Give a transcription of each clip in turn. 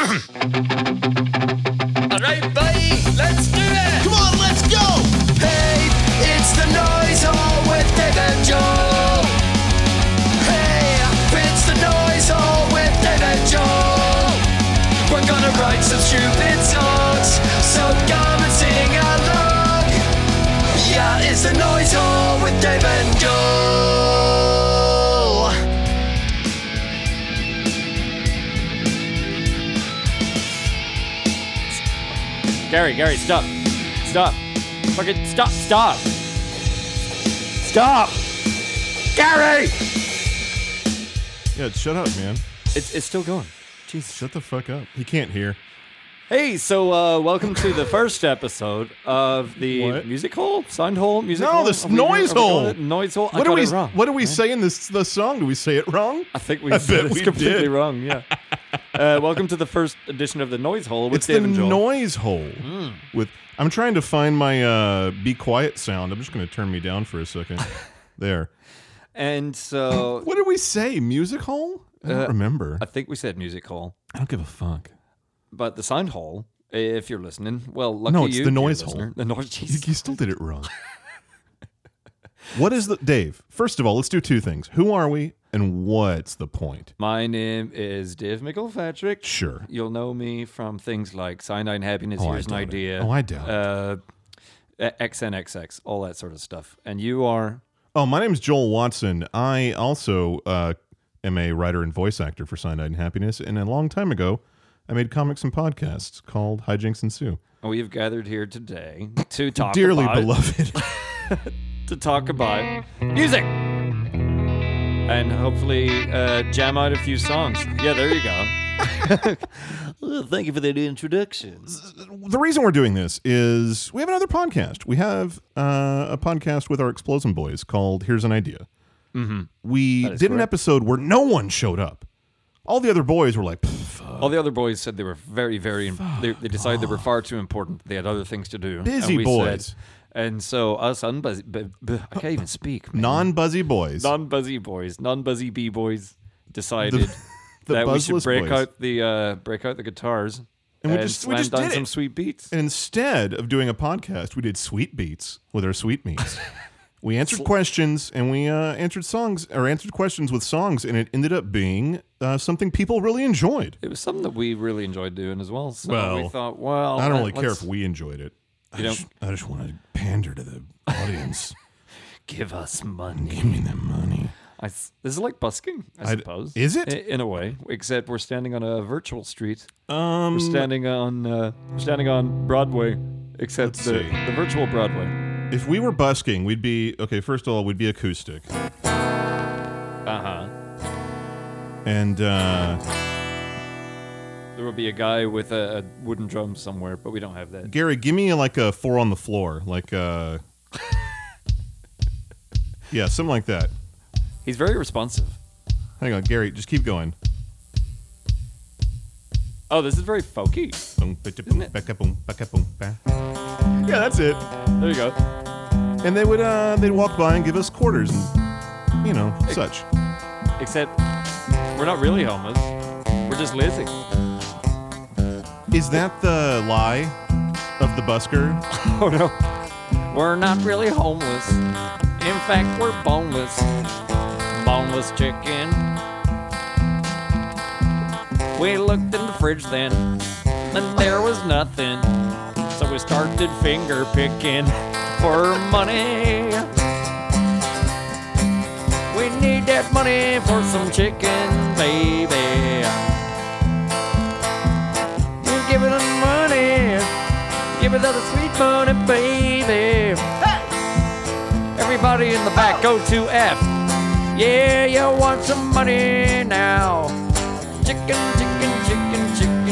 Alright, buddy, let's do it! Come on, let's go! Hey, it's the Noise Hall with Dave and Joel. Hey, it's the Noise Hall with Dave and Joel. We're gonna write some stupid songs, so come and sing along. Yeah, it's the Noise Hall with Dave and Joel. Gary, stop. Stop. Fucking stop. Stop. Gary! Yeah, shut up, man. It's still going. Jesus. Shut the fuck up. He can't hear. Hey, so welcome to the first episode of the What? music hole? Sound hole? Music No, hole? this Are we noise calling hole. it Noise hole? What I do got we it wrong. What do we right? say in the song? Do we say it wrong? I think we I said bet it's we completely did. wrong, yeah. Welcome to the first edition of the Noise Hole with It's Dave the and Joel. noise hole. I'm trying to find my be quiet sound. I'm just going to turn me down for a second. There. And so What did we say? Music hole? I don't remember. I think we said music hole. I don't give a fuck. But the sound hole, if you're listening, well, lucky No, it's you, the dear noise listener. hole. The noise, Jesus. You still did it wrong. What is the Dave? First of all, let's do two things. Who are we, and what's the point? My name is Dave McElpatrick. Sure. You'll know me from things like Cyanide Happiness, Oh, I Here's an doubt it. Idea. Oh, I doubt XNXX, all that sort of stuff. And you are... Oh, my name's Joel Watson. I also am a writer and voice actor for Cyanide and Happiness, and a long time ago, I made comics and podcasts called Hijinks Ensue. We have gathered here today to talk Dearly about... beloved. to talk about music. And hopefully jam out a few songs. Yeah, there you go. Thank you for that introduction. The reason we're doing this is we have another podcast. We have a podcast with our Explosion Boys called Here's an Idea. Mm-hmm. We That is did an correct. episode where no one showed up. All the other boys were like, All the other boys said they were very, very... They decided they were far too important. They had other things to do. Busy And we boys. said- and so us unbuzzy... I can't even speak. man. non-buzzy boys. Non-buzzy boys, non-buzzy B-boys decided the that we should buzzless break boys. out the guitars And and we slam just down did some it. sweet beats. And instead of doing a podcast, we did sweet beats with our sweet meats. We answered questions and we answered questions with songs, and it ended up being something people really enjoyed. It was something that we really enjoyed doing as well. So Well, we thought, well, I don't really care let's if we enjoyed it. You know- I just want to pander to the audience. give us money. Give me the money. This is like busking, I suppose. is it? In a way, except we're standing on a virtual street. Um, We're standing on Broadway, except Let's the see. virtual Broadway. if we were busking, we'd be okay. First of all, we'd be acoustic, and There will be a guy with a wooden drum somewhere, but we don't have that. Gary, give me like a 4 on the floor, like yeah, something like that. He's very responsive. Hang on, Gary, just keep going. Oh, this is very folky. Yeah, that's it. There you go. And they would they'd walk by and give us quarters and such. Except we're not really homeless. We're just lazy. Is that the lie of the busker? Oh no. We're not really homeless. In fact, we're boneless. Boneless chicken. We looked in the fridge then, and there was nothing. So we started finger picking for money. We need that money for some chicken, baby. Give it the money. Give it the sweet money, baby. Hey! Everybody in the back, go to F. Yeah, you want some money now. Chicken, chicken, chicken, chicken,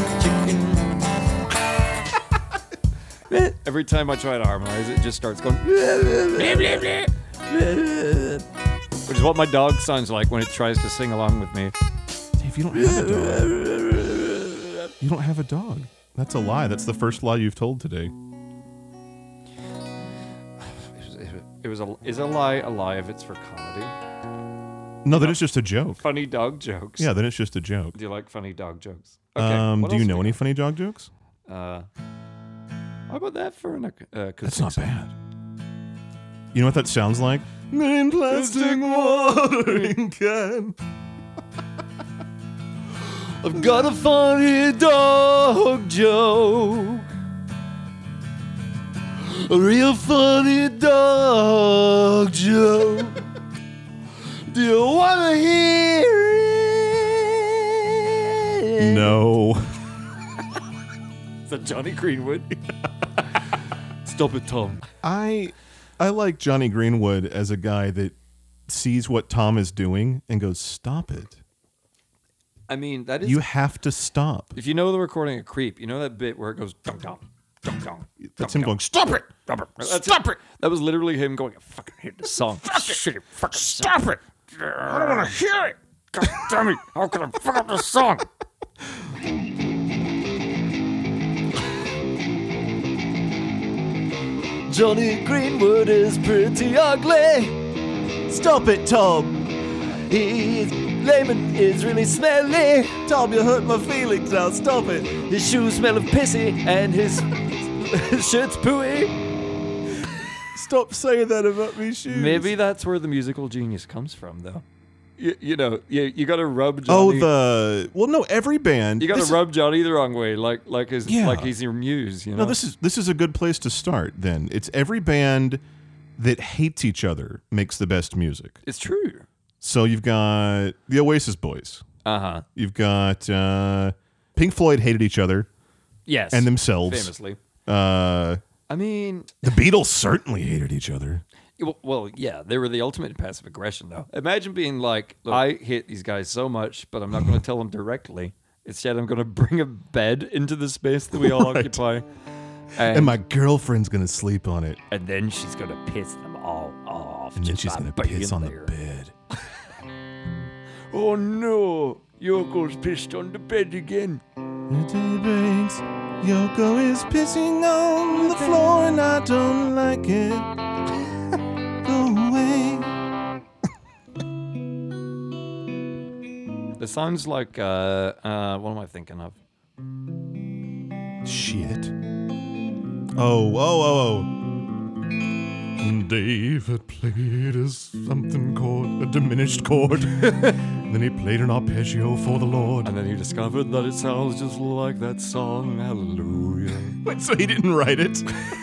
chicken. Every time I try to harmonize, it just starts going. Blah, blah, blah. Which is what my dog sounds like when it tries to sing along with me. Dave, you don't have a dog. You don't have a dog. That's a lie. That's the first lie you've told today. Is a lie a lie if it's for comedy? No, then it's just a joke. Funny dog jokes. Yeah, then it's just a joke. Do you like funny dog jokes? Okay. what Do you else know we any got? funny dog jokes? How about that for an That's not bad. You know what that sounds like? In plastic watering can. I've got a funny dog joke. A real funny dog joke. Do you want to hear it? No. Is that Johnny Greenwood? Stop it, Tom. I like Johnny Greenwood as a guy that sees what Tom is doing and goes, stop it. I mean, that is... You have to stop. If you know the recording of Creep, you know that bit where it goes dong dong, dong dong. That's him going, stop it. Stop it! That was literally him going, I fucking hate this song. Stop it! I don't want to hear it! God damn it! How can I fuck up this song? Johnny Greenwood is pretty ugly. Stop it, Tom. His lemon is really smelly. Tom, you hurt my feelings now. Stop it. His shoes smell of pissy and his shirt's pooey. Stop saying that about me shoes. Maybe that's where the musical genius comes from, though. You know, you got to rub Johnny. No, every band. You got to rub Johnny the wrong way, like he's your muse. You know. No, this is a good place to start. Then it's every band that hates each other makes the best music. It's true. So you've got the Oasis boys. You've got Pink Floyd hated each other. Yes, and themselves famously. I mean, the Beatles certainly hated each other. Well, yeah, they were the ultimate passive aggression, though. Imagine being like, look, I hate these guys so much, but I'm not going to tell them directly. Instead, I'm going to bring a bed into the space that we all occupy. And my girlfriend's going to sleep on it. And then she's going to piss them all off. And then she's going to piss on the bed. Oh, no. Yoko's pissed on the bed again. Yoko is pissing on the floor and I don't like it. Go away. This sounds like, what am I thinking of? Shit. Oh. David played something chord, a diminished chord. Then he played an arpeggio for the Lord. And then he discovered that it sounds just like that song, Hallelujah. Wait, so he didn't write it?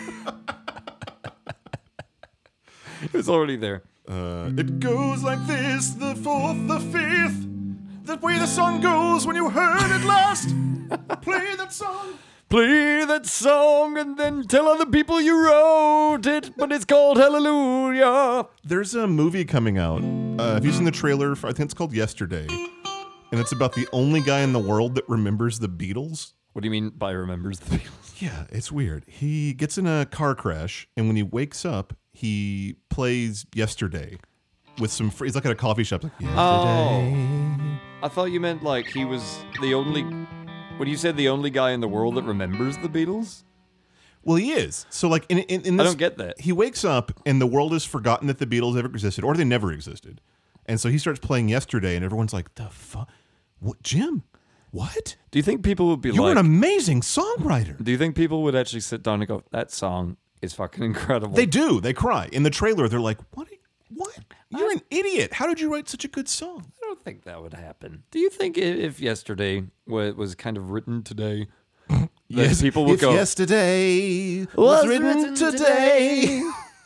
It was already there. It goes like this, the fourth, the fifth. The way the song goes when you heard it last. Play that song. Play that song and then tell other people you wrote it, but it's called Hallelujah. There's a movie coming out. Have you seen the trailer? I think it's called Yesterday. And it's about the only guy in the world that remembers the Beatles. What do you mean by remembers the Beatles? Yeah, it's weird. He gets in a car crash, and when he wakes up, he plays Yesterday with some he's like at a coffee shop. Like, Yesterday. Oh. I thought you meant like he was the only... When you said the only guy in the world that remembers the Beatles? Well, he is. So, like, in this, I don't get that. He wakes up, and the world has forgotten that the Beatles ever existed, or they never existed. And so he starts playing Yesterday, and everyone's like, the fuck? What, Jim? What? Do you think people would be You're like... an amazing songwriter. Do you think people would actually sit down and go, that song is fucking incredible? They do. They cry. In the trailer, they're like, what? You're an idiot. How did you write such a good song? I don't think that would happen. Do you think if Yesterday was kind of written today, yes, people would if go, Yesterday was written today.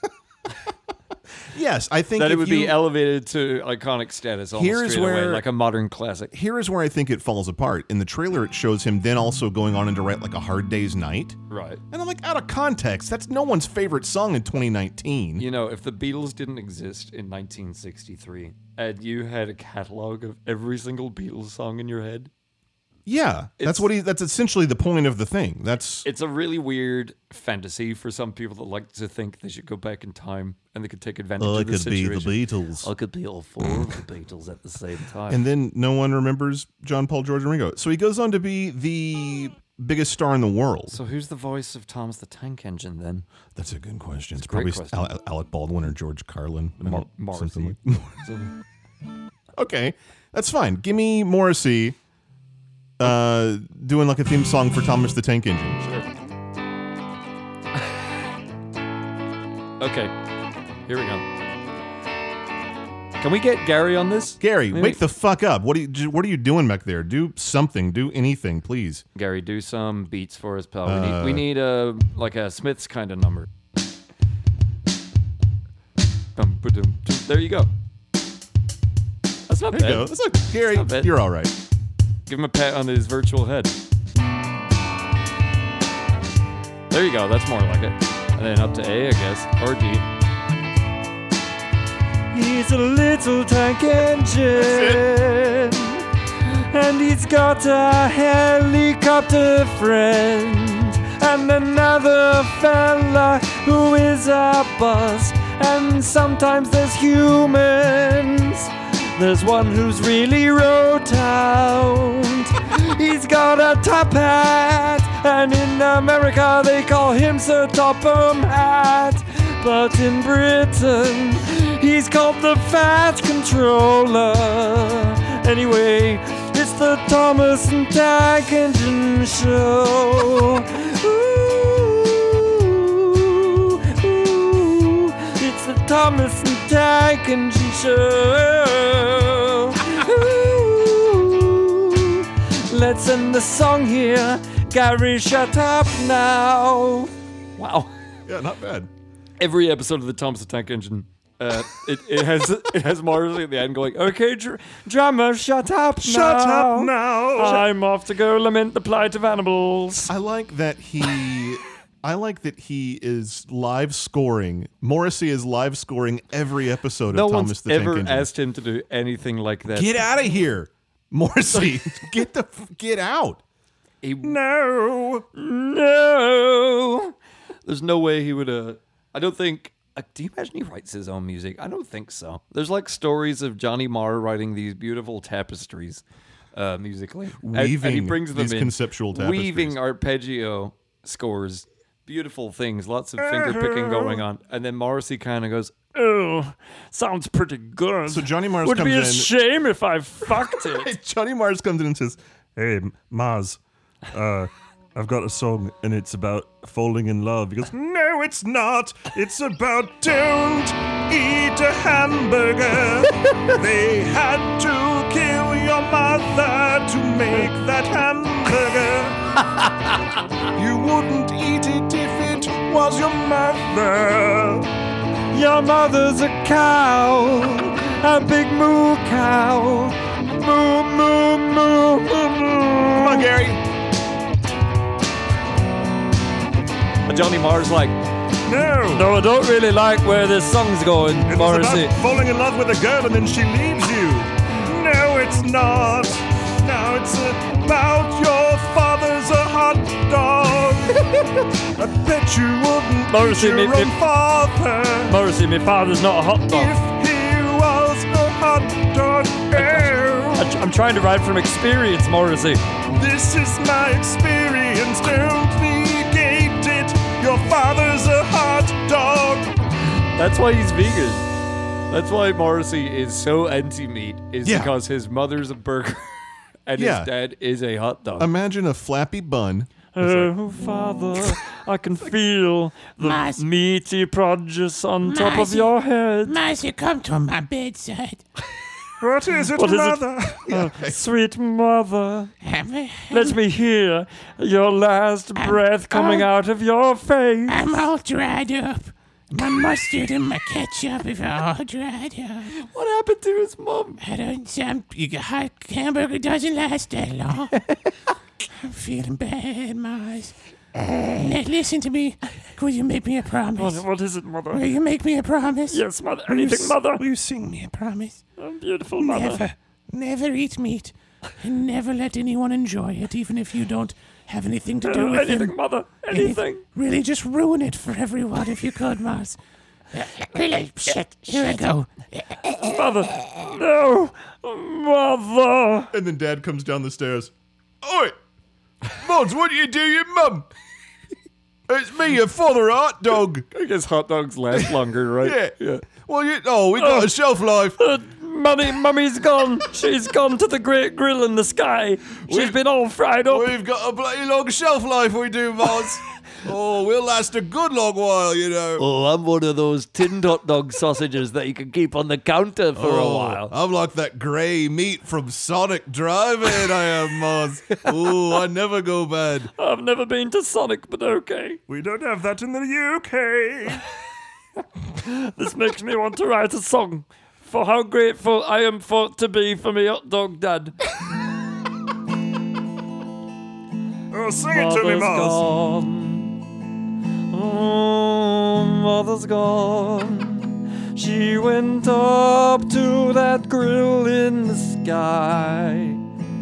Yes, I think that it would be elevated to iconic status almost straight away, like a modern classic. Here is where I think it falls apart. In the trailer, it shows him then also going on to write like A Hard Day's Night. Right. And I'm like, out of context, that's no one's favorite song in 2019. You know, if the Beatles didn't exist in 1963 and you had a catalog of every single Beatles song in your head, yeah, that's essentially the point of the thing. It's a really weird fantasy for some people that like to think they should go back in time and they could take advantage of the situation. I could be the Beatles. I could be all four of the Beatles at the same time. And then no one remembers John, Paul, George, and Ringo. So he goes on to be the biggest star in the world. So who's the voice of Thomas the Tank Engine then? That's a good question. It's a great probably question. Alec Baldwin or George Carlin. Marcy. Okay, that's fine. Give me Morrissey doing like a theme song for Thomas the Tank Engine. Sure. Okay, here we go. Can we get Gary on this? Gary, Maybe- wake the fuck up. What are you doing back there? Do something. Do anything, please. Gary, do some beats for us, pal. We need a like a Smiths kind of number. There you go. That's not There bad. you go. That's like, Gary, not bad. you're all right. Give him a pat on his virtual head. There you go. That's more like it. And then up to A, I guess, or G. He's a little tank engine, and he's got a helicopter friend, and another fella who is a bus, and sometimes there's humans. There's one who's really rotund. He's got a top hat, and in America they call him Sir Topham Hat. But in Britain, he's called the Fat Controller. Anyway, it's the Thomas and Tank Engine Show. Ooh, ooh, it's the Thomas and Tank Engine Show. Ooh, let's end the song here. Gary, shut up now. Wow. Yeah, not bad. Every episode of the Thomas the Tank Engine, it has Morrissey at the end going, "Okay, drummer, shut up now. Shut up now." I'm off to go lament the plight of animals." I like that he is live scoring. Morrissey is live scoring every episode No of Thomas one's the Tank ever Engine. asked him to do anything like that. Get out of here, Morrissey. get out. No. There's no way he would. I don't think. Do you imagine he writes his own music? I don't think so. There's like stories of Johnny Marr writing these beautiful tapestries, musically, and he Weaving brings them these in, conceptual tapestries. weaving arpeggio scores, beautiful things, lots of finger picking going on, and then Morrissey kind of goes, "Oh, sounds pretty good." So Johnny Mars would comes be a in. shame if I fucked it. Johnny Mars comes in and says, Hey, Mars, I've got a song and it's about falling in love. He goes, no, it's not. It's about don't eat a hamburger. They had to kill your mother to make that hamburger. You wouldn't eat it if it was your mother. Your mother's a cow, a big moo cow. Moo, moo, moo, moo, moo. "Come on, Gary." Johnny Marr's like, No, I don't really like where this song's going, it's Morrissey. about falling in love with a girl and then she leaves you. No, it's not. Now it's about your father's a hot dog. I bet you wouldn't Morrissey, eat your own father Morrissey, my father's not a hot dog. if he was a hot dog. Oh, I'm trying to write from experience, Morrissey. this is my experience. Don't negate it. Your father's a hot dog. That's why he's vegan. That's why Morrissey is so anti-meat, is Yeah. because his mother's a burger and Yeah. his dad is a hot dog. Imagine a flappy bun. Oh, Father, I can feel the Mars. meaty produce on top of Mars. your head. Marcy, come to my bedside. What is it, What is it? mother? Sweet mother, let me hear your last breath coming out of your face. I'm all dried up. My mustard and my ketchup is all dried up. What happened to his mom? I don't. Hot hamburger doesn't last that long. I'm feeling bad, Mars. Now, listen to me. Will you make me a promise? What is it, mother? Will you make me a promise? Yes, mother. Will you Anything, mother? Will you sing me a promise? Oh, beautiful mother. Never eat meat, and never let anyone enjoy it, even if you don't have anything to do with Anything, it. mother. Anything. Really, just ruin it for everyone if you could, Mars. Really, shit. Here I go. Mother. No. Mother. And then Dad comes down the stairs. Oi! Mods, what do you do, your mum? It's me, your father, hot dog. I guess hot dogs last longer, right? Yeah. Well, we got a shelf life. Mummy's gone. She's gone to the great grill in the sky. She's been all fried up. We've got a bloody long shelf life, we do, Moz. Oh, we'll last a good long while, you know. Oh, I'm one of those tinned hot dog sausages that you can keep on the counter for a while. I'm like that grey meat from Sonic Drive-In, I am, Moz. Oh, I never go bad. I've never been to Sonic, but okay. We don't have that in the UK. This makes me want to write a song for how grateful I am to be for me hot dog dad. Oh, sing it to me, Mother's Mars. gone. Oh, mother's gone. She went up to that grill in the sky.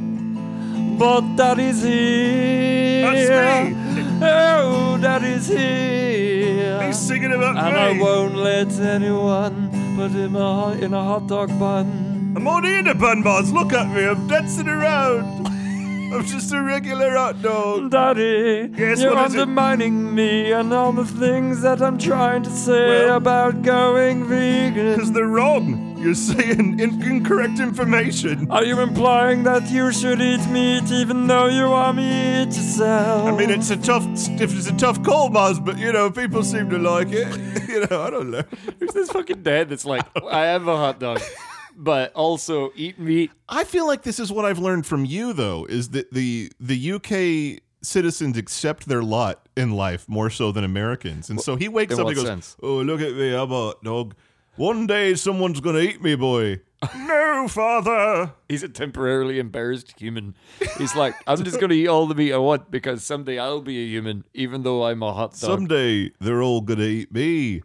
But daddy's here. That's me. Oh, daddy's here. He's singing about And me. I won't let anyone put him in a hot dog bun. I'm already in a bun, Mars. Look at me. I'm dancing around. I'm just a regular hot dog. Daddy, Yes, you're what is it? undermining me and all the things that I'm trying to say Well, about going vegan. Because they're wrong. You're saying incorrect information. Are you implying that you should eat meat even though you want me to eat yourself? I mean, it's a tough call, Maz, but, you know, people seem to like it. You know, I don't know. Who's this fucking dad that's like, I have a hot dog, but also eat meat? I feel like this is what I've learned from you, though, is that the UK citizens accept their lot in life more so than Americans. And so he wakes in up what and goes, sense? oh, look at me, I'm a hot dog. One day someone's going to eat me, boy. No, father. He's a temporarily embarrassed human. He's like, I'm just going to eat all the meat I want because someday I'll be a human, even though I'm a hot dog. Someday they're all going to eat me.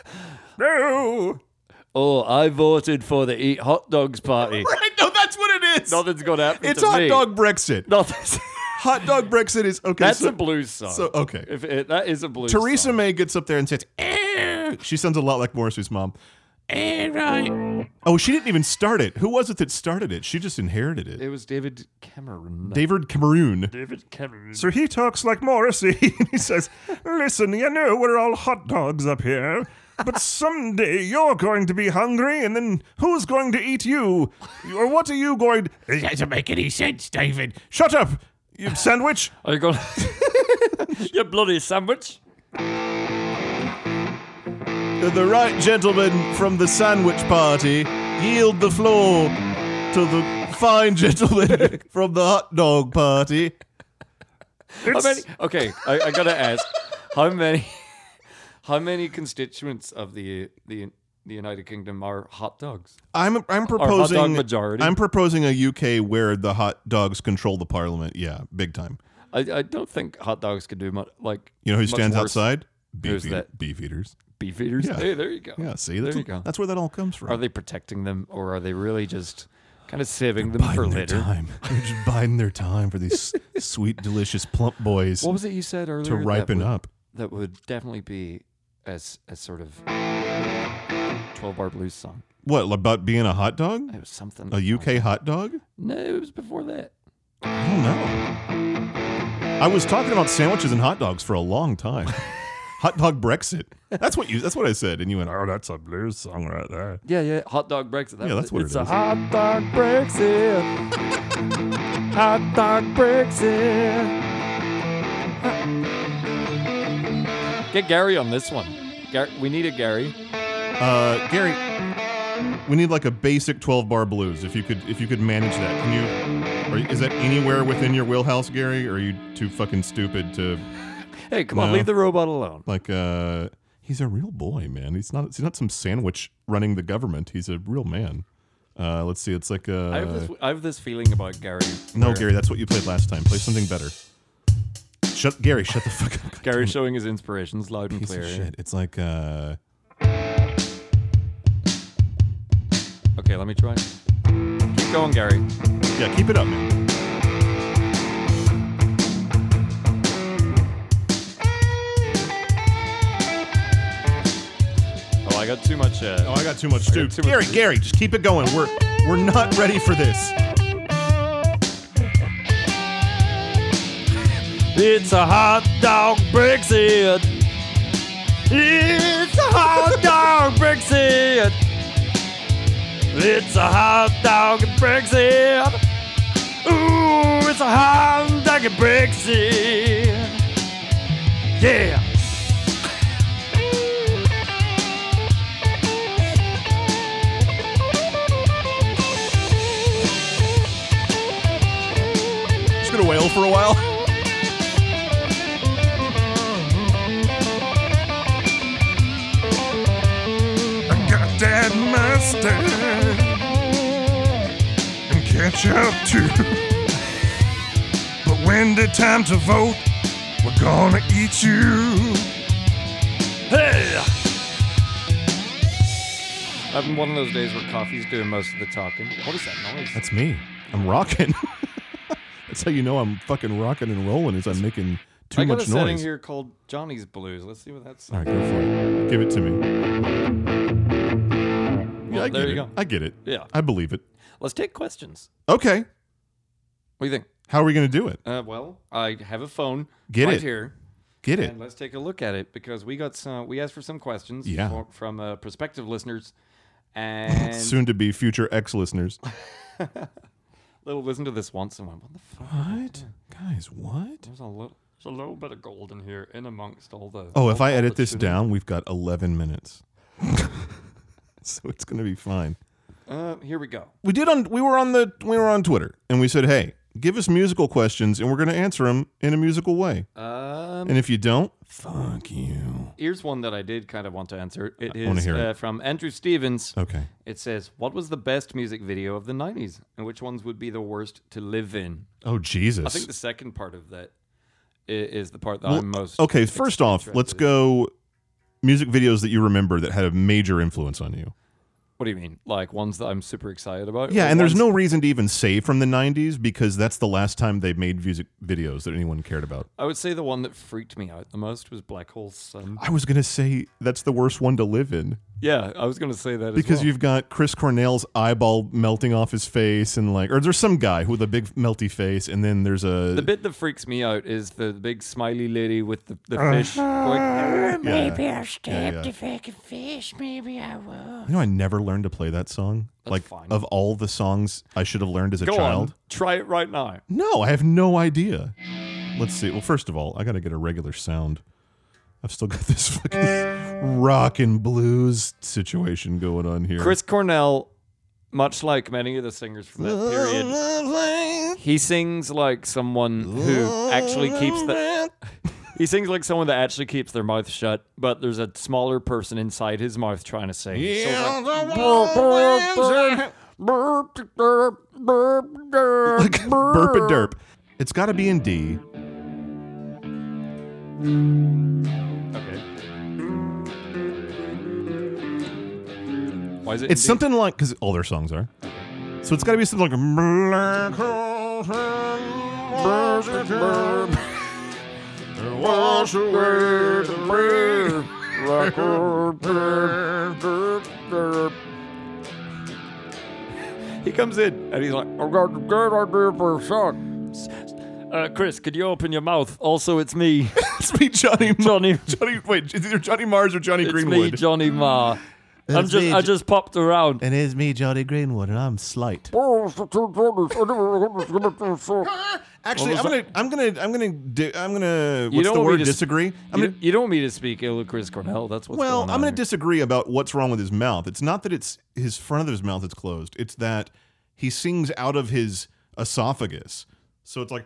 No. Oh, I voted for the Eat Hot Dogs party. Right? No, that's what it is. Nothing's going to happen It's to hot me. dog Brexit. Nothing's... Hot dog Brexit is okay. That's so, a blues song. So okay. That is a blues Theresa song. May gets up there and says, she sounds a lot like Morrissey's mom. Right. Oh, she didn't even start it. Who was it that started it? She just inherited it. It was David Cameron. David Cameron. David Cameron. So he talks like Morrissey. He says, listen, you know we're all hot dogs up here. But someday you're going to be hungry, and then who's going to eat you? Or what are you going to... It doesn't make any sense, David. Shut up, you sandwich. Are you going? You bloody sandwich. The right gentleman from the sandwich party yield the floor to the fine gentleman from the hot dog party. How many? Okay, I gotta ask. How many constituents of the United Kingdom are hot dogs? I'm hot proposing dog majority? I'm proposing a UK where the hot dogs control the parliament. Yeah, big time. I don't think hot dogs could do much. Like, You know who much stands worse. outside? Who's that? Beef eaters. Beef eaters. Yeah. Hey, there you go. Yeah, see, there you go. that's where that all comes from. Are they protecting them, or are they really just kind of saving them for biding their later? time? They're just biding their time for these sweet, delicious, plump boys What was it you said earlier? to ripen up. That would definitely be as sort of 12-bar blues song. What, about being a hot dog? It was something. A UK hot dog? No, it was before that. I don't know. I was talking about sandwiches and hot dogs for a long time. Hot dog Brexit. That's what I said, and you went, Oh, that's a blues song right there. Yeah, hot dog Brexit. Yeah, that's what it's it a is. hot dog Brexit. Hot dog Brexit. Get Gary on this one. We need a Gary. Gary, we need like a basic 12-bar blues. If you could manage that, can you? Is that anywhere within your wheelhouse, Gary? Or are you too fucking stupid to? Hey, come on, No. leave the robot alone. Like, he's a real boy, man. He's not some sandwich running the government. He's a real man. Let's see. It's like I have this feeling about Gary. no, where Gary. That's what you played last time. Play something better. Gary, shut the fuck up. Gary's showing his inspirations loud and Piece clear. of shit. It's like Okay, let me try. Keep going, Gary. yeah. Keep it up, man. Oh, I got too much. Oh, I got too much too. too much. Gary, just keep it going. We're not ready for this. It's a hot dog Brexit. It's a hot dog Brexit. It's a hot dog at Brexit. Ooh, it's a hot dog at Brexit. Yeah. Just gonna wail for a while. I got that mustard and ketchup too. But when the time to vote, we're gonna eat you. Hey! Having one of those days where coffee's doing most of the talking. What is that noise? That's me. I'm rocking. That's how you know I'm fucking rocking and rolling, is I'm making too I got much a setting noise. here called Johnny's Blues. Let's see what that's. All right, go for it. Give it to me. Well, I there get you it. go. I get it. Yeah. I believe it. Let's take questions. Okay. What do you think? How are we going to do it? Well, I have a phone Get right it. here. Get it. And let's take a look at it because we got some. We asked for some questions Yeah. from prospective listeners, and Soon to be future ex-listeners. they'll listen to this once and went, "What the fuck? What? Guys, what? There's a little bit of gold in here, in amongst all the." Oh, if I all edit the this shit. down, we've got 11 minutes. So it's going to be fine. Here we go. We were on Twitter and we said, "Hey, give us musical questions and we're going to answer them in a musical way. And if you don't, fuck you." Here's one that I did kind of want to answer. It wanna is hear it. from Andrew Stevens. Okay. It says, "What was the best music video of the 90s, and which ones would be the worst to live in?" Oh, Jesus. I think the second part of that is the part that Well, I'm most. okay, first off, let's interested in. go music videos that you remember that had a major influence on you. What do you mean? Like ones that I'm super excited about? Yeah, Or and there's ones- no reason to even say from the 90s because that's the last time they made music videos that anyone cared about. I would say the one that freaked me out the most was Black Hole Sun. I was going to say that's the worst one to live in Yeah, I was going to say that because as well. you've got Chris Cornell's eyeball melting off his face and or there's some guy with a big melty face and then there's The a... bit that freaks me out is the big smiley lady with the fish going. Maybe I'll stab yeah. the fucking fish. Maybe I will. You know, I never learned to play that song. That's fine. Of all the songs I should have learned as a Go child. on, try it right now. No, I have no idea. Let's see. Well, first of all, I got to get a regular sound. I've still got this fucking rock and blues situation going on here. Chris Cornell, much like many of the singers from that period, he sings like someone who actually keeps the. He sings like someone that actually keeps their mouth shut, but there's a smaller person inside his mouth trying to sing. So Like burp and derp. It's got to be in D. okay. Why is it? It's in D? something like, because all their songs are. So it's got to be something like. Wash away the He comes in and he's like, "I've got a great idea for a song." Chris, could you open your mouth? Also, it's me, It's me, Johnny. Johnny. Johnny. Wait, is either Johnny Mars or Johnny It's Greenwood? me, Johnny Marr. I just popped around. And it's me, Johnny Greenwood, and I'm slight. Actually, I'm gonna. You What's don't the want me word? to Disagree. You don't want me to speak ill of Chris Cornell. That's what's Well, going on. I'm going to here. disagree about what's wrong with his mouth. It's not that it's his front of his mouth that's closed. It's that he sings out of his esophagus. So it's like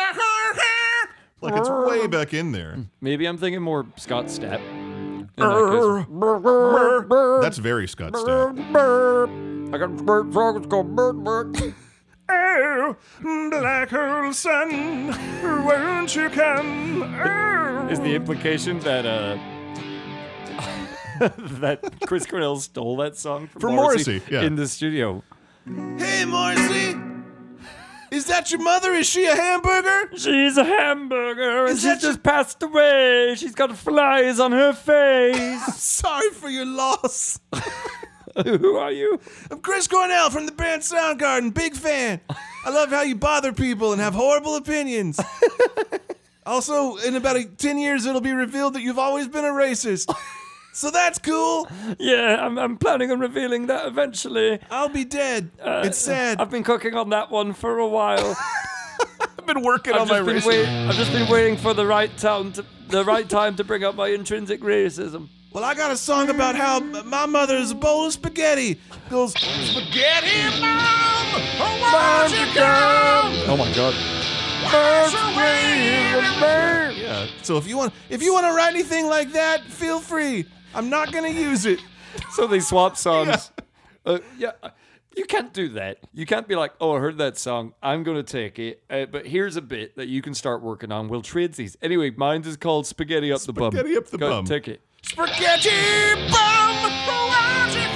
it's way back in there. Maybe I'm thinking more Scott Stapp. in that case. That's very Scott Stapp. I got a great song. It's called Bird Bird. Oh, black hole sun, won't you come? Oh. Is the implication that that Chris Cornell stole that song from From Morrissey, yeah. in the studio? Hey, Morrissey, is that your mother? Is she a hamburger? She's a hamburger and Is that she's just passed away. She's got flies on her face. Sorry for your loss. Who are you? I'm Chris Cornell from the band Soundgarden. Big fan. I love how you bother people and have horrible opinions. Also, in about 10 years, it'll be revealed that you've always been a racist. So that's cool. Yeah, I'm planning on revealing that eventually. I'll be dead. It's sad. I've been cooking on that one for a while. I've been working on my racism. I've just been waiting for the right time to bring up my intrinsic racism. Well, I got a song about how my mother's a bowl of spaghetti. Goes, spaghetti, mom, won't you come? Oh my god. Yeah. So if you want to write anything like that, feel free. I'm not gonna use it. So they swap songs. Yeah. You can't do that. You can't be like, oh, I heard that song. I'm going to take it. But here's a bit that you can start working on. We'll trade these. Anyway, mine is called Spaghetti Up the Bum. Spaghetti Up the Go, Bum. Take it. Spaghetti bum, won't you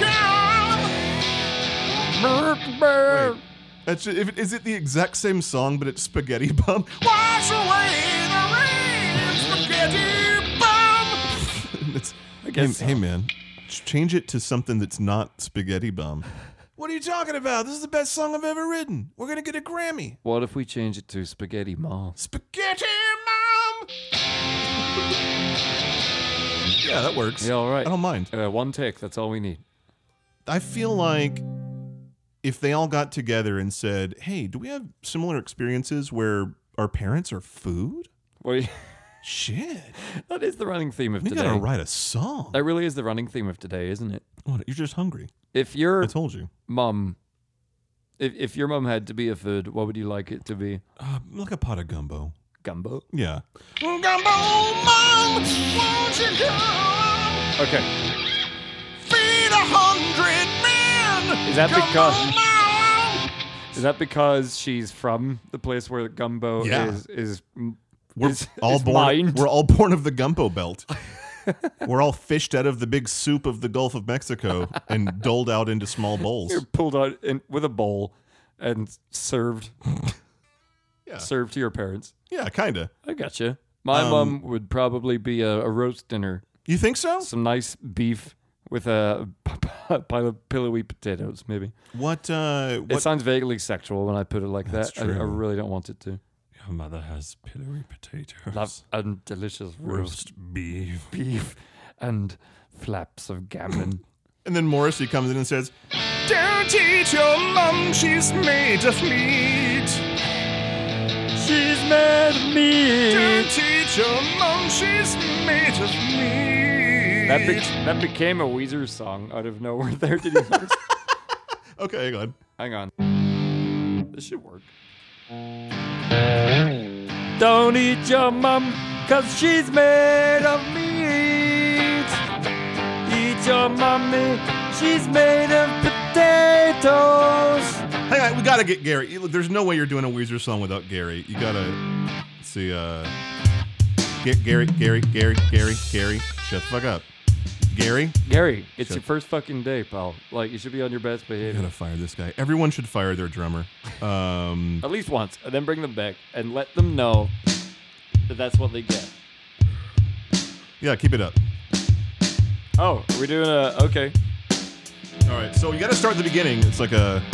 come? That's is it the exact same song, but it's Spaghetti Bum? Wash away the rain, spaghetti bum. Hey man, change it to something that's not Spaghetti Bum. What are you talking about? This is the best song I've ever written. We're gonna get a Grammy. What if we change it to Spaghetti Mom? Spaghetti mom. Yeah, that works. Yeah, all right. I don't mind. One take. That's all we need. I feel like if they all got together and said, hey, do we have similar experiences where our parents are food? Well, Shit. that is the running theme of We today. gotta write a song. That really is the running theme of today, isn't it? What, you're just hungry. If your I told you. mom, if your mom had to be a food, what would you like it to be? Like a pot of gumbo. Gumbo. Yeah. Gumbo mom, won't you come? Okay. Feed 100 men. Is that because? Mom. Is that because she's from the place where gumbo Yeah. is We're all born. mined? We're all born of the gumbo belt. We're all fished out of the big soup of the Gulf of Mexico and doled out into small bowls. You're pulled out with a bowl and served Yeah. served to your parents. Yeah, kinda. I gotcha. My mom would probably be a roast dinner. You think so? Some nice beef with a pile of pillowy potatoes, maybe. What? It sounds vaguely sexual when I put it like That's that. I true. really don't want it to. Your mother has pillowy potatoes. Love and delicious roast beef. beef and flaps of gammon. And then Morrissey comes in and says, Don't eat your mum, she's made of meat. She's made of meat. Don't eat your mum, she's made of meat. That became a Weezer song out of nowhere there. Did you notice? "Okay, hang on." Hang on. This should work. Don't eat your mum, 'cause she's made of meat. Eat your mommy, she's made of potatoes. Hang on, we gotta get Gary. There's no way you're doing a Weezer song without Gary. You gotta see. Get Gary. Shut the fuck up, Gary. Gary, it's Shut- your first fucking day, pal. Like, you should be on your best You behavior. gotta fire this guy. Everyone should fire their drummer. At least once, and then bring them back and let them know that that's what they get. Yeah, keep it up. Oh, are we doing a... Okay. All right, so you gotta start at the beginning. It's like a.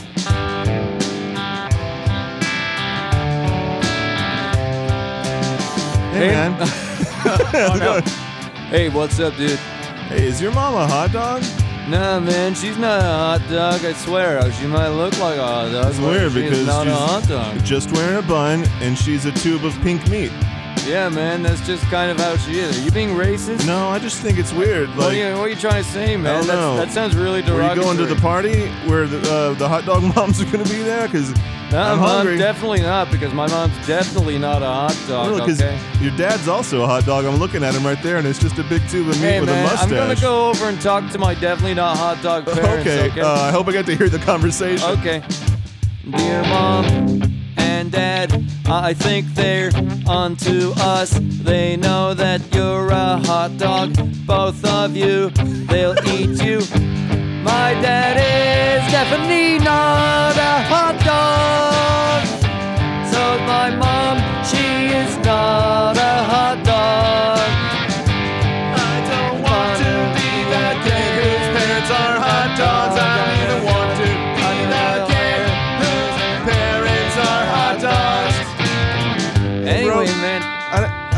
Hey, man. How's it going? Hey, what's up, dude? Hey, is your mom a hot dog? Nah, man, she's not a hot dog, I swear. She might look like a hot dog. It's but weird she's because not a she's hot dog. just wearing a bun and she's a tube of pink meat. Yeah, man, that's just kind of how she is. Are you being racist? No, I just think it's weird. Like, What are you trying to say, man? I don't know. That sounds really were derogatory. you going to the party where the hot dog moms are going to be there? Because No, I'm I'm hungry. definitely not, because my mom's definitely not a hot dog, Really, because okay? your dad's also a hot dog. I'm looking at him right there, and it's just a big tube of meat Hey, with man, a mustache. I'm going to go over and talk to my definitely not hot dog parents, Okay, I hope I get to hear the conversation. Okay. Dear Mom and Dad, I think they're onto us. They know that you're a hot dog, both of you. They'll eat you. My dad is definitely not a hot dog. So my mom, she is not a hot dog. I don't want to be that kid whose parents are hot dogs. I either want to be that kid whose parents are hot dogs. Anyway, Bro, man. I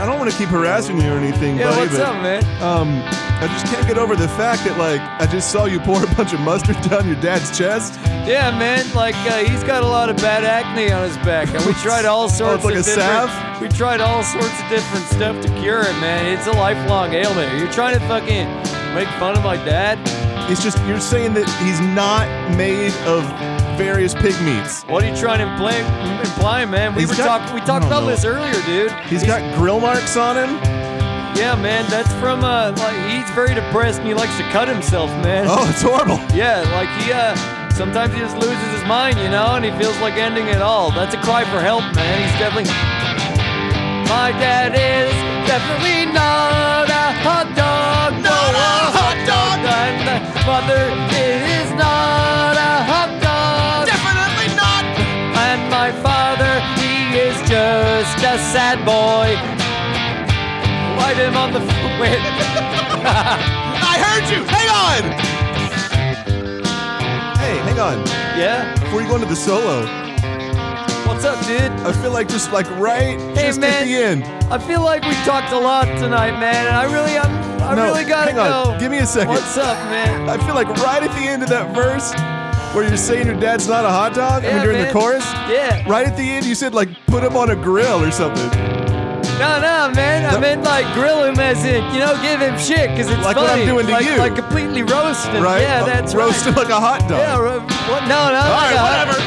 I don't want to keep harassing you or anything, Yeah, buddy, what's but up, man? I just can't get over the fact that, like, I just saw you pour a bunch of mustard down your dad's chest. Yeah, man. Like he's got a lot of bad acne on his back, and we tried all sorts like of a different. salve? We tried all sorts of different stuff to cure it, man. It's a lifelong ailment. Are you trying to fucking make fun of my dad? It's just, you're saying that he's not made of various pig meats. What are you trying to imply, man? We He's got- we I talked don't about know. this earlier, dude. He's got grill marks on him. Yeah, man. That's from like he's very depressed and he likes to cut himself, man. Oh, it's horrible. Yeah, like he sometimes he just loses his mind, you know, and he feels like ending it all. That's a cry for help, man. He's definitely. My dad is definitely not a hot dog. Not a hot dog. And my mother is not a hot dog. Definitely not. And my father, he is just a sad boy. Light him on the wait. I heard you. Hang on. Hey, hang on. Yeah? Before you go into the solo, What's up, dude? I feel like just like right Hey, just man. at the end. I feel like we talked a lot tonight, man, and I really gotta hang on. go. Give me a second. What's up, man? I feel like right at the end of that verse where you're saying your dad's not a hot dog, I mean Yeah, during man. the chorus, Yeah. right at the end you said like put him on a grill or something. No, man. I meant like grill him as in, you know, give him shit because it's Like funny. what I'm doing to like, you. Like completely roast him. Right? Yeah, that's Roast him right. like a hot dog. Yeah, what? No. All right, whatever.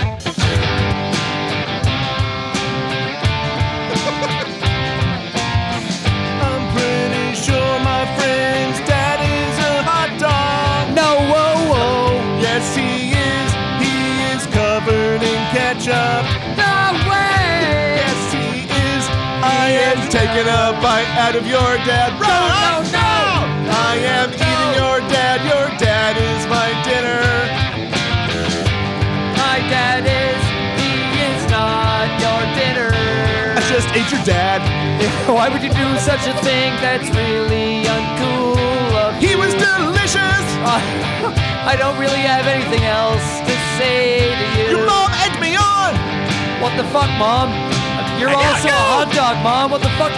I'm pretty sure my friend's dad is a hot dog. No, whoa. Yes, he is. He is covered in ketchup. No way. Yes, he is. I am taking a bite out of your dad. No. I am eating your dad. Your dad is my dinner. My dad is, he is not your dinner. I just ate your dad. Why would you do such a thing? That's really uncool of He you. was delicious. I don't really have anything else to say to you. Your mom egged me on. What the fuck, Mom? You're I gotta also go. a hot dog, Mom. What the fuck?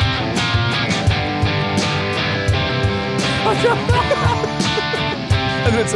And it's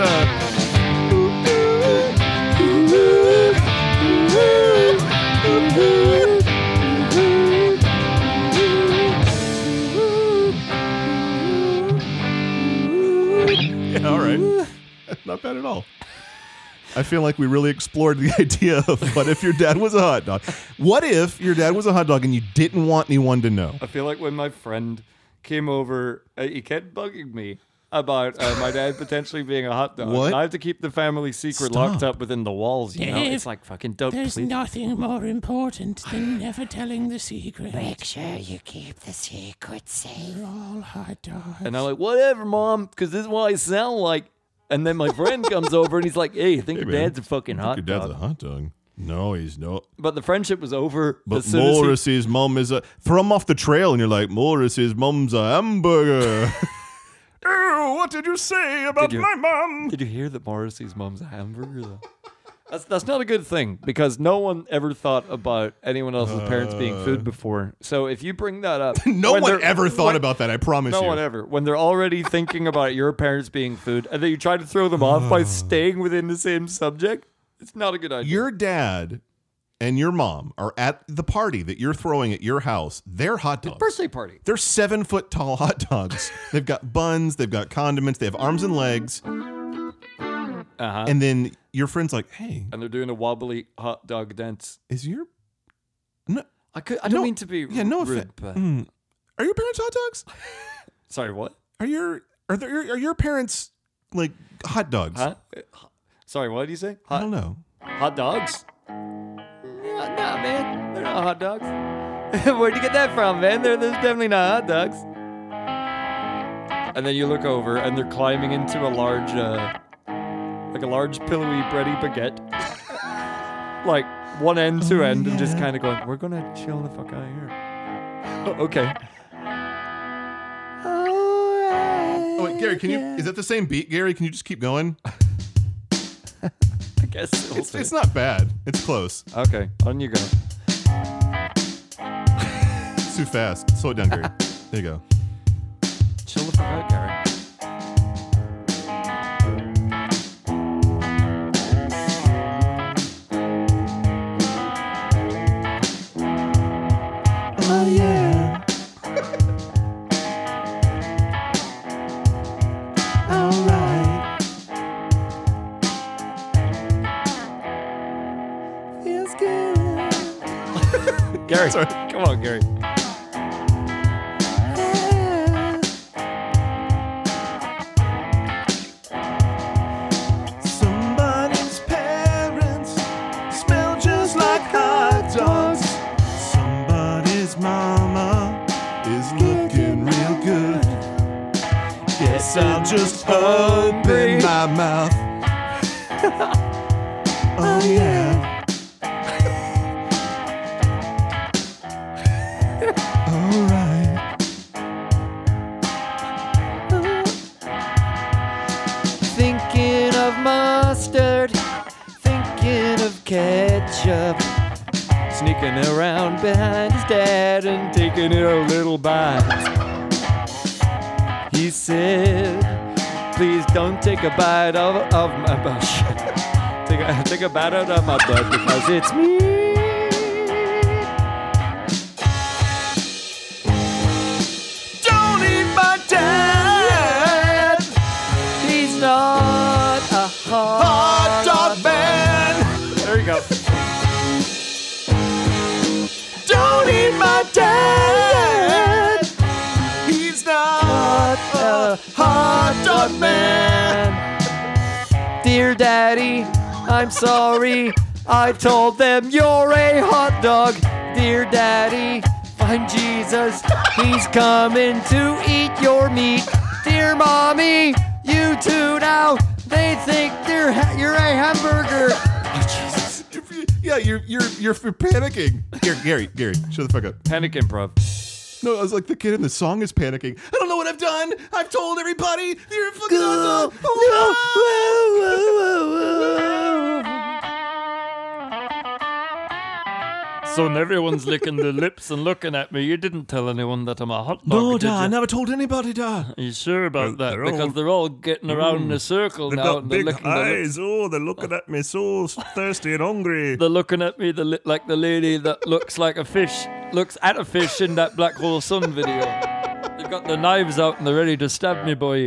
yeah, all right. Not bad at all. I feel like we really explored the idea of what if your dad was a hot dog? What if your dad was a hot dog and you didn't want anyone to know? I feel like when my friend came over, he kept bugging me about my dad potentially being a hot dog. What? I have to keep the family secret Stop. locked up within the walls, you know? Dave, It's like fucking dope. There's Please. nothing more important than never telling the secret. Make sure you keep the secret safe. We're all hot dogs. And I'm like, whatever, Mom, because this is what I sound like. And then my friend comes over and he's like, hey, I think your man, dad's a fucking hot Your dad's dog. a hot dog. No, he's not. But the friendship was over But as soon as he... Morris's mum is a... Throw him off the trail and you're like, Morris's mum's a hamburger. Oh, what did you say about Did you- my mom? Did you hear that Morrissey's mom's a hamburger? Though? That's not a good thing because no one ever thought about anyone else's parents being food before. So if you bring that up, no when one they're- ever thought when- about that, I promise No you. one ever. When they're already thinking about your parents being food, and then you try to throw them off by staying within the same subject, it's not a good idea. Your dad and your mom are at the party that you're throwing at your house. They're hot dogs. birthday party. They're 7 foot tall hot dogs. They've got buns, they've got condiments, they have arms and legs. Uh-huh. And then your friend's like, hey, And they're doing a wobbly hot dog dance. is your... No, I don't No- mean to be yeah, no rude, offense. but... Are your parents hot dogs? Sorry, what? Are your parents like hot dogs? Huh? Sorry, what did you say? I don't know. Hot dogs? Nah, man. They're not hot dogs. Where'd you get that from, man? They're definitely not hot dogs. And then you look over, and they're climbing into a large, like a large pillowy bready baguette. Like, one end to end, and just kind of going, we're gonna chill the fuck out of here. Okay. Oh wait, Gary, can you? Is that the same beat, Gary? Can you just keep going? I guess so. It's not bad. It's close. Okay, on you go. It's too fast. Slow it down, Gary. There you go. Chill the fuck out, Gary. Oh yeah. Alright. Feels good. Gary, come on, Gary. Somebody's parents smell just like hot dogs. Somebody's mama is looking real good. Guess I'll just open my mouth. Oh yeah. Alright. Thinking of mustard, thinking of ketchup. Sneaking around behind his dad and taking a little bite. He said, please don't take a bite of my bush. Take a bite out of my butt because it's me. Don't eat my dad. He's not a hot Dog man. There you go. Don't eat my dad. He's not a hot dog man. Dear Daddy, I'm sorry. I told them you're a hot dog. Dear Daddy, find Jesus. He's coming to eat your meat. Dear Mommy, you too now. They think you're a hamburger. Oh, Jesus. Yeah, you're panicking. Gary, shut the fuck up. Panic improv. No, I was like the kid in the song is panicking. I don't know what I've done. I've told everybody. You're a fucking hot dog. So everyone's licking their lips and looking at me. You didn't tell anyone that I'm a hot dog, No, did da, I you? never told anybody, da. Are you sure about that? they're all- Because they're all getting around in a circle They've now. got And they're big licking their lips. eyes. Oh, they're looking at me so thirsty and hungry. They're looking at me like the lady that looks like a fish, looks at a fish in that Black Hole Sun video. They've got their knives out and they're ready to stab me, boy.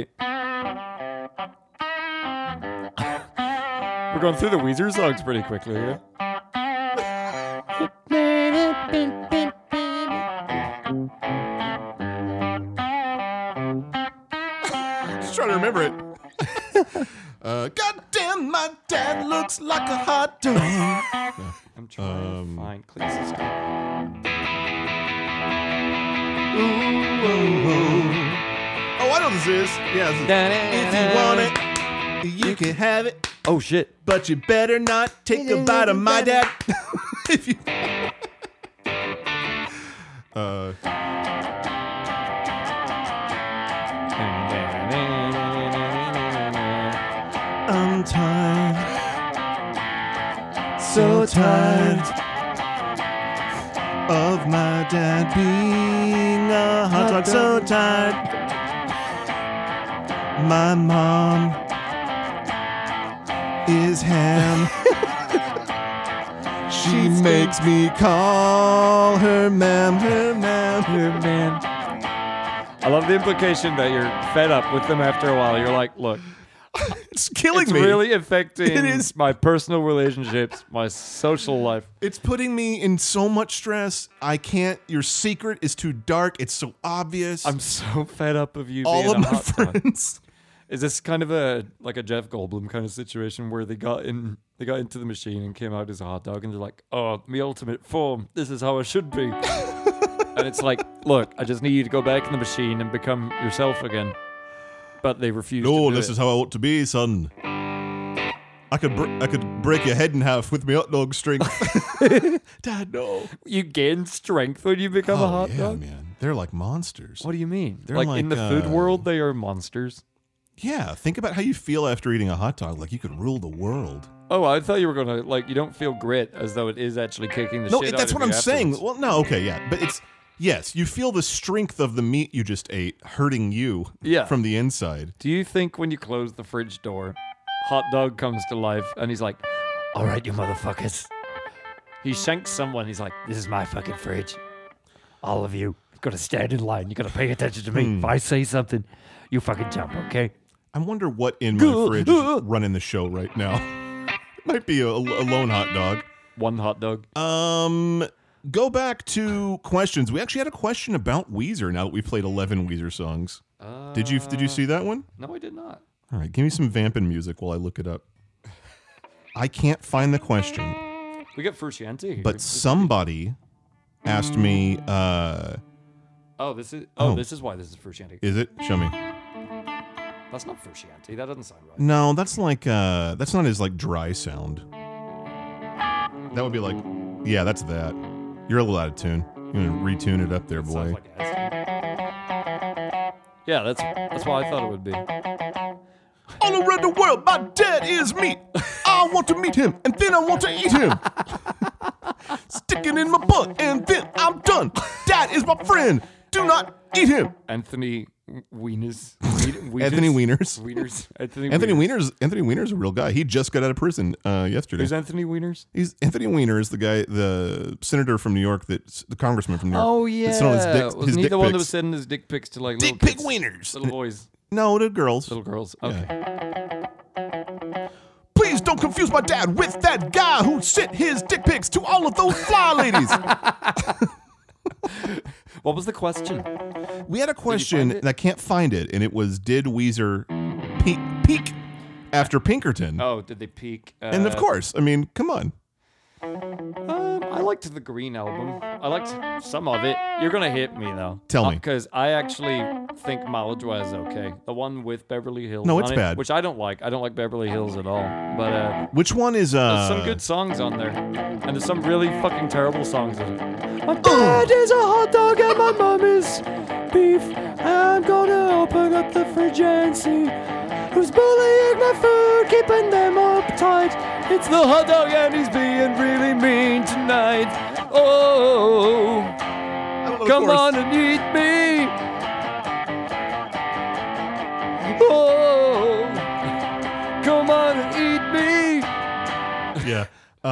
We're going through the Weezer songs pretty quickly, yeah? Just trying to remember it. Goddamn, my dad looks like a hot dog. I'm trying to find Cleese's. Oh, I know this is. Yeah. If you want it, you can have it, Oh, shit. but you better not take a bite of my dad. If you. I'm tired. So tired of my dad being a hot dog. So tired. My mom is ham. She makes me call her ma'am, her ma'am, her ma'am. I love the implication that you're fed up with them after a while. You're like, look, It's killing it's me. really affecting It is. my personal relationships, my social life. It's putting me in so much stress. I can't. Your secret is too dark. It's so obvious. I'm so fed up of you all being of a my hot dog. friends. Is this kind of a Jeff Goldblum kind of situation where they got into the machine and came out as a hot dog and they're like, oh, my ultimate form, this is how I should be. And it's like, look, I just need you to go back in the machine and become yourself again. But they refuse to No, do this it. is how I ought to be, son. I could break your head in half with my hot dog strength. Dad, no. You gain strength when you become a hot dog? Man. They're like monsters. What do you mean? They're Like in the like, food world, they are monsters. Yeah, think about how you feel after eating a hot dog. Like you could rule the world. Oh, I thought you were gonna you don't feel grit as though it is actually kicking the No, shit out that's of what you I'm saying. afterwards. Well, no, okay, yeah, but it's Yes, you feel the strength of the meat you just ate hurting you from the inside. Do you think when you close the fridge door, Hot Dog comes to life and he's like, all right, you motherfuckers. He shanks someone. He's like, this is my fucking fridge. All of you got to stand in line. You got to pay attention to me. If I say something, you fucking jump, okay? I wonder what in my fridge is running the show right now. Might be a lone hot dog. One hot dog. Go back to questions. We actually had a question about Weezer now that we played 11 Weezer songs. Did you see that one? No, I did not. All right, give me some vamping music while I look it up. I can't find the question. We got Frusciante here. But somebody asked me, this is why this is Frusciante. is it? Show me. That's not Frusciante. That doesn't sound right. No, that's like, that's not his like dry sound. That would be like, yeah, that's that. You're a little out of tune. You're going to retune it up there, boy. Sounds like acid. Yeah, that's what I thought it would be. All around the world, my dad is meat. I want to meet him, and then I want to eat him. Stick it in my butt, and then I'm done. Dad is my friend. Do not eat him. Anthony Wieners. Anthony Wieners. Anthony Wieners. Anthony Weiner's a real guy. He just got out of prison yesterday. Who's Anthony Wieners? He's Anthony Weiner is the guy, the senator from New York, that's the congressman from New York. Oh yeah, that sent all his wasn't he dick the one that pics. was sending his dick pics to like Dick little pic kids, wieners? little boys, No, to girls. little girls? Okay. Please don't confuse my dad with that guy who sent his dick pics to all of those fly ladies. What was the question? We had a question, find it? and I can't find it, and it was, did Weezer peak after Pinkerton? Oh, did they peak? And of course, I mean, come on. I liked the Green album. I liked some of it. You're gonna hit me though. Tell me. Because I actually think Malajwa is okay. The one with Beverly Hills. No, on it's it, bad. which I don't like. I don't like Beverly Hills at all. But Which one is there's some good songs on there, and there's some really fucking terrible songs in it. My dad is a hot dog and my mom is beef. I'm gonna open up the fridge and see who's bullying my food, keeping them uptight. It's the hot dog and he's being really mean tonight. Oh, come on and eat me. Oh, come on and eat me. Yeah.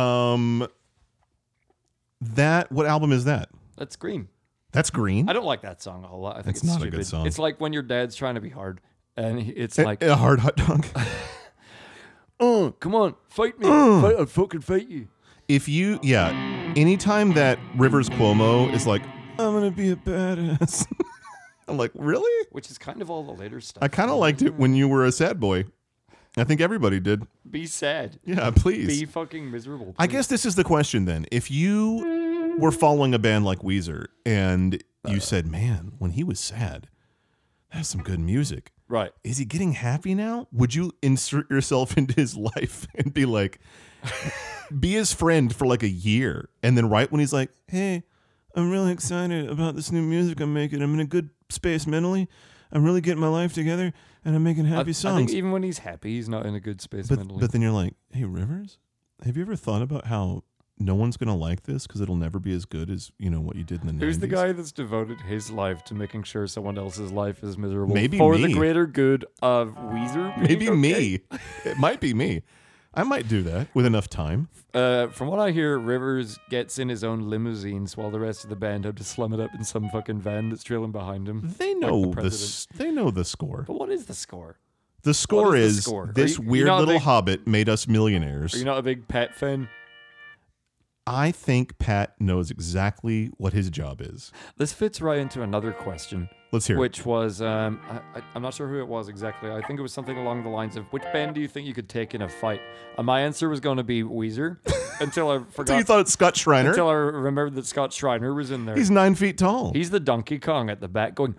What album is that? That's Green. That's Green? I don't like that song a whole lot. I think That's it's not a stupid. good song. It's like when your dad's trying to be hard, and it's like, a hard hot dog. oh, come on, fight me. I'll fucking fight you. Anytime that Rivers Cuomo is like, I'm gonna be a badass. I'm like, really? Which is kind of all the later stuff. I kind of liked it when you were a sad boy. I think everybody did. Be sad. Yeah, please. Be fucking miserable. I guess this is the question then. If you were following a band like Weezer and you said, man, when he was sad, that's some good music. Right. Is he getting happy now? Would you insert yourself into his life and be like, be his friend for like a year? And then right when he's like, hey, I'm really excited about this new music I'm making. I'm in a good space mentally. I'm really getting my life together and I'm making happy songs. I think even when he's happy, he's not in a good space mentally. But then you're like, hey, Rivers, have you ever thought about how no one's going to like this because it'll never be as good as, what you did in the 90s? Who's the guy that's devoted his life to making sure someone else's life is miserable? Maybe for me. the greater good of Weezer? being Maybe okay? me. It might be me. I might do that with enough time. From what I hear, Rivers gets in his own limousines while the rest of the band have to slum it up in some fucking van that's trailing behind him. They like know the the president. they know the score. But what is the score? The score What is the score? this Are you weird not a little big- hobbit made us millionaires. Are you not a big Pat fan? I think Pat knows exactly what his job is. This fits right into another question, Let's hear it. which was, I'm not sure who it was exactly. I think it was something along the lines of, which band do you think you could take in a fight? And my answer was going to be Weezer until I forgot. So you thought it's Scott Schreiner? Until I remembered that Scott Schreiner was in there. He's 9 feet tall. He's the Donkey Kong at the back going,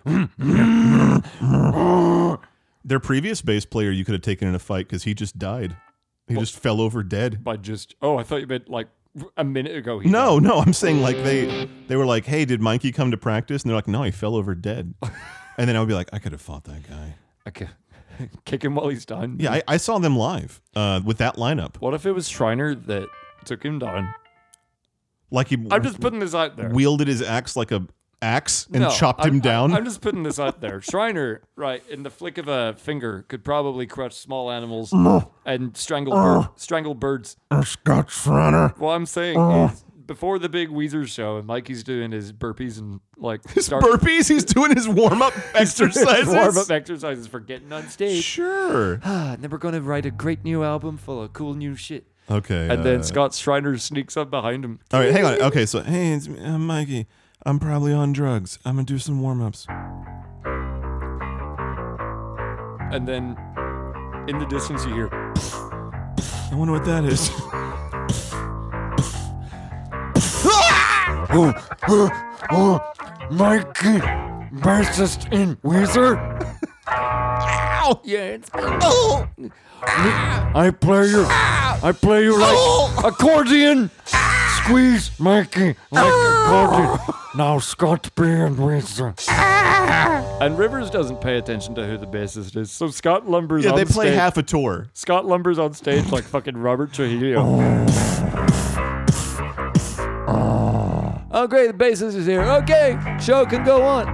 Their previous bass player you could have taken in a fight because he just died. He just fell over dead. by just, I thought you meant like a minute ago. No, I'm saying like they were like, hey, did Mikey come to practice? And they're like, no, he fell over dead. And then I would be like, I could have fought that guy. Okay. Kick him while he's down. Yeah, I saw them live with that lineup. What if it was Schreiner that took him down? Like he I'm just putting this out there. wielded his axe like a axe and No, chopped him down? I'm just putting this out there. Shriner, right, in the flick of a finger, could probably crush small animals and strangle birds. Scott Shriner. What I'm saying is, before the big Weezer show, and Mikey's doing his burpees and like Burpees? He's doing his warm-up exercises. warm-up exercises for getting on stage. Sure. And then we're going to write a great new album full of cool new shit. Okay. And then Scott Shriner sneaks up behind him. All right, hang on. Okay, so, hey, it's Mikey. I'm probably on drugs. I'm going to do some warm-ups. And then in the distance you hear, I wonder what that is. Mikey, bassist in Weezer. Yeah, it's me. I play you like accordion. Squeeze Mikey like accordion. Now Scott B and Weezer. And Rivers doesn't pay attention to who the bassist is, so Scott lumbers on Yeah, they stage. play half a tour. Scott lumbers on stage like fucking Robert Trujillo. Oh, great, the bassist is here. Okay, show can go on.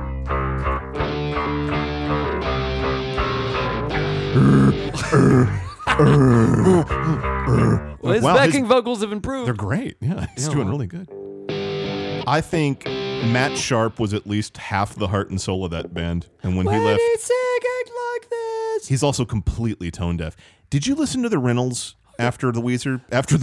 Well, his Wow, backing vocals have improved. They're great. Yeah, he's doing really good. I think Matt Sharp was at least half the heart and soul of that band. And when he left, like this. he's also completely tone deaf. Did you listen to the Reynolds after the Weezer?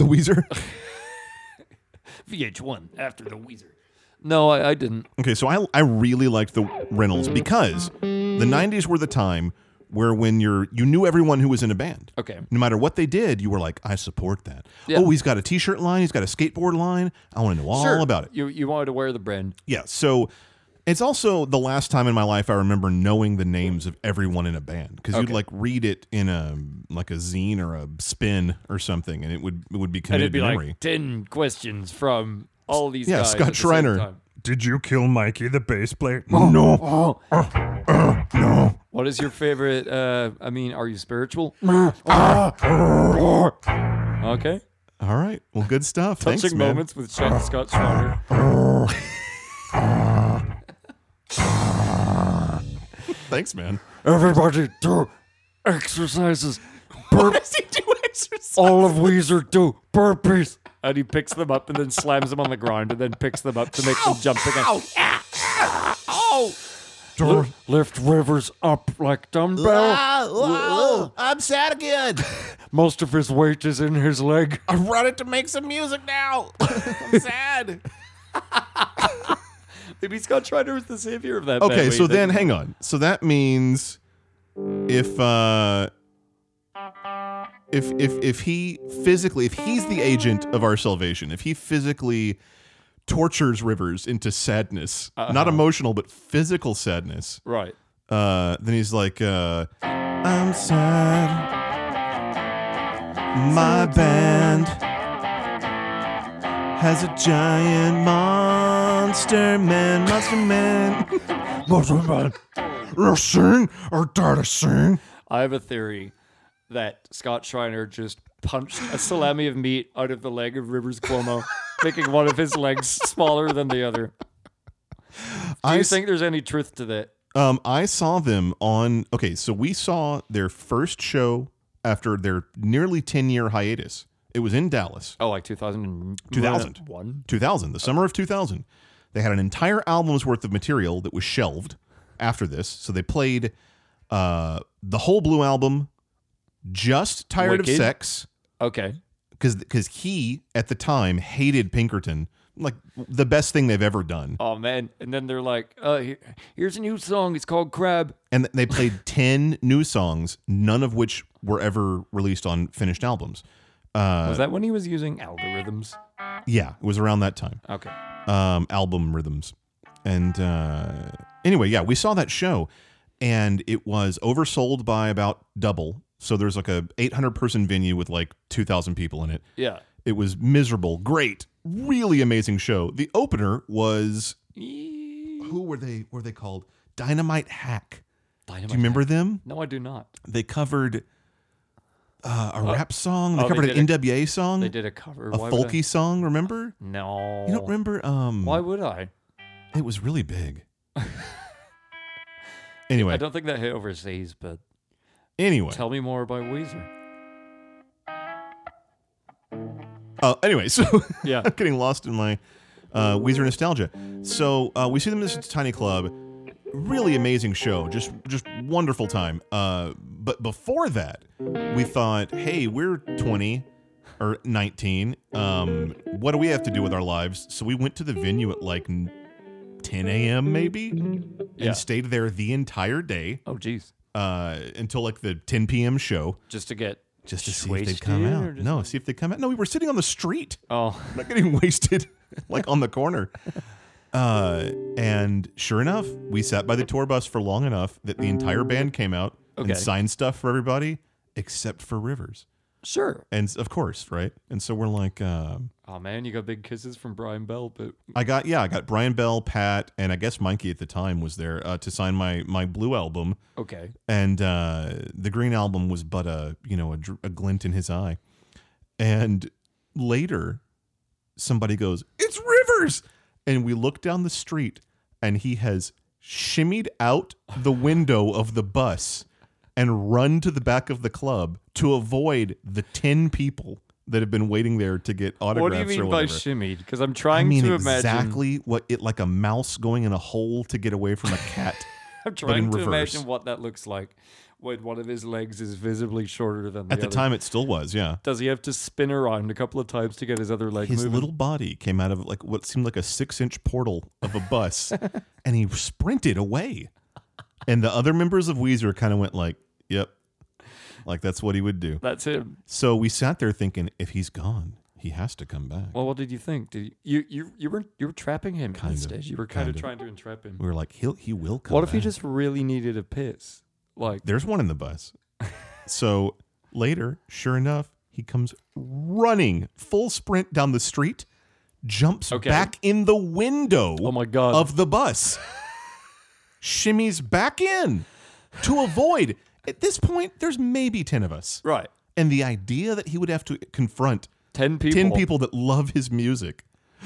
VH1 after the Weezer. No, I didn't. Okay, so I really liked the Reynolds because the 90s were the time where when you knew everyone who was in a band. Okay. No matter what they did, you were like, I support that. Yeah. Oh, he's got a t-shirt line, he's got a skateboard line. I want to know all about it. You wanted to wear the brand. Yeah, so it's also the last time in my life I remember knowing the names of everyone in a band because you'd like read it in a zine or a spin or something, and it would be And committed it'd be to like memory. 10 questions from all these Yeah, guys. Scott at the same Shriner. time. Did you kill Mikey, the bass player? No. What is your favorite? Are you spiritual? Okay. All right. Well, good stuff. Thanks, Touching man. moments with Scott Shriner. Thanks, man. Everybody do exercises. All of Weezer do burpees. And he picks them up and then slams them on the ground and then picks them up to make them jump again. Lift Rivers up like dumbbell. I'm sad again. Most of his weight is in his leg. I run it to make some music now. I'm sad. Maybe Scott Shriner was the savior of that. Okay, band, so then hang on. So that means if he's the agent of our salvation, if he physically tortures Rivers into sadness, not emotional but physical sadness, right? Then he's like, I'm sad. My band has a giant monster man. Let's sing or die to sing. I have a theory that Scott Shriner just punched a salami of meat out of the leg of Rivers Cuomo, making one of his legs smaller than the other. Do you think there's any truth to that? I saw them on. Okay, so we saw their first show after their nearly 10-year hiatus. It was in Dallas. Oh, like 2001? 2000, the summer of 2000. They had an entire album's worth of material that was shelved after this. So they played the whole Blue album, Just Tired Wicked? of Sex. Okay. Because he, at the time, hated Pinkerton. Like, the best thing they've ever done. Oh, man. And then they're like, here's a new song. It's called Crab. And they played 10 new songs, none of which were ever released on finished albums. Was that when he was using algorithms? Yeah, it was around that time. Okay. Album rhythms. And anyway, yeah, we saw that show, and it was oversold by about double. So there's like a 800-person venue with like 2,000 people in it. Yeah. It was miserable. Great. Really amazing show. The opener was... Who were they called? Dynamite Hack. Do you remember them? No, I do not. They covered a rap song. They covered an NWA song. They did a cover. A folky song, remember? No. You don't remember? Why would I? It was really big. Anyway. I don't think that hit overseas, but Anyway. tell me more about Weezer. Anyway, so Yeah. I'm getting lost in my Weezer nostalgia. So we see them in this tiny club. Really amazing show. Just wonderful time. But before that, we thought, hey, we're 20 or 19. What do we have to do with our lives? So we went to the venue at like 10 a.m. maybe and stayed there the entire day Oh, jeez. until like the 10 p.m. show. Just to get Just to see if they'd wasted come or out. just No, see if they'd come out. No, we were sitting on the street. Oh, Not getting wasted like on the corner. And sure enough, we sat by the tour bus for long enough that the entire band came out Okay. and signed stuff for everybody except for Rivers. sure. And of course, right? And so we're like, Oh man, you got big kisses from Brian Bell, but I got Brian Bell, Pat, and I guess Mikey at the time was there to sign my Blue album. okay. And the Green album was but a glint in his eye. And later, somebody goes, "It's Rivers!" And we look down the street, and he has shimmied out the window of the bus and run to the back of the club to avoid the 10 people that have been waiting there to get autographs. What do you or mean by whatever. shimmied? Because I'm I trying mean to imagine. exactly what it like a mouse going in a hole to get away from a cat. I'm in trying to reverse. imagine what that looks like when one of his legs is visibly shorter than the At the other. time, it still was, yeah. Does he have to spin around a couple of times to get his other leg His moving? little body came out of like what seemed like a 6-inch portal of a bus, and he sprinted away. And the other members of Weezer kind of went like, "Yep," like that's what he would do. That's him. So we sat there thinking, if he's gone, he has to come back. Well, what did you think? Did you were trapping him Kind at of, that stage? You were kind of trying to entrap him. We were like, he will come. What if he back. just really needed a piss? Like, There's one in the bus. So later, sure enough, he comes running full sprint down the street, jumps Okay. back in the window oh my god! of the bus, shimmies back in to avoid. At this point, there's maybe 10 of us. right, And the idea that he would have to confront 10 people. 10 people that love his music.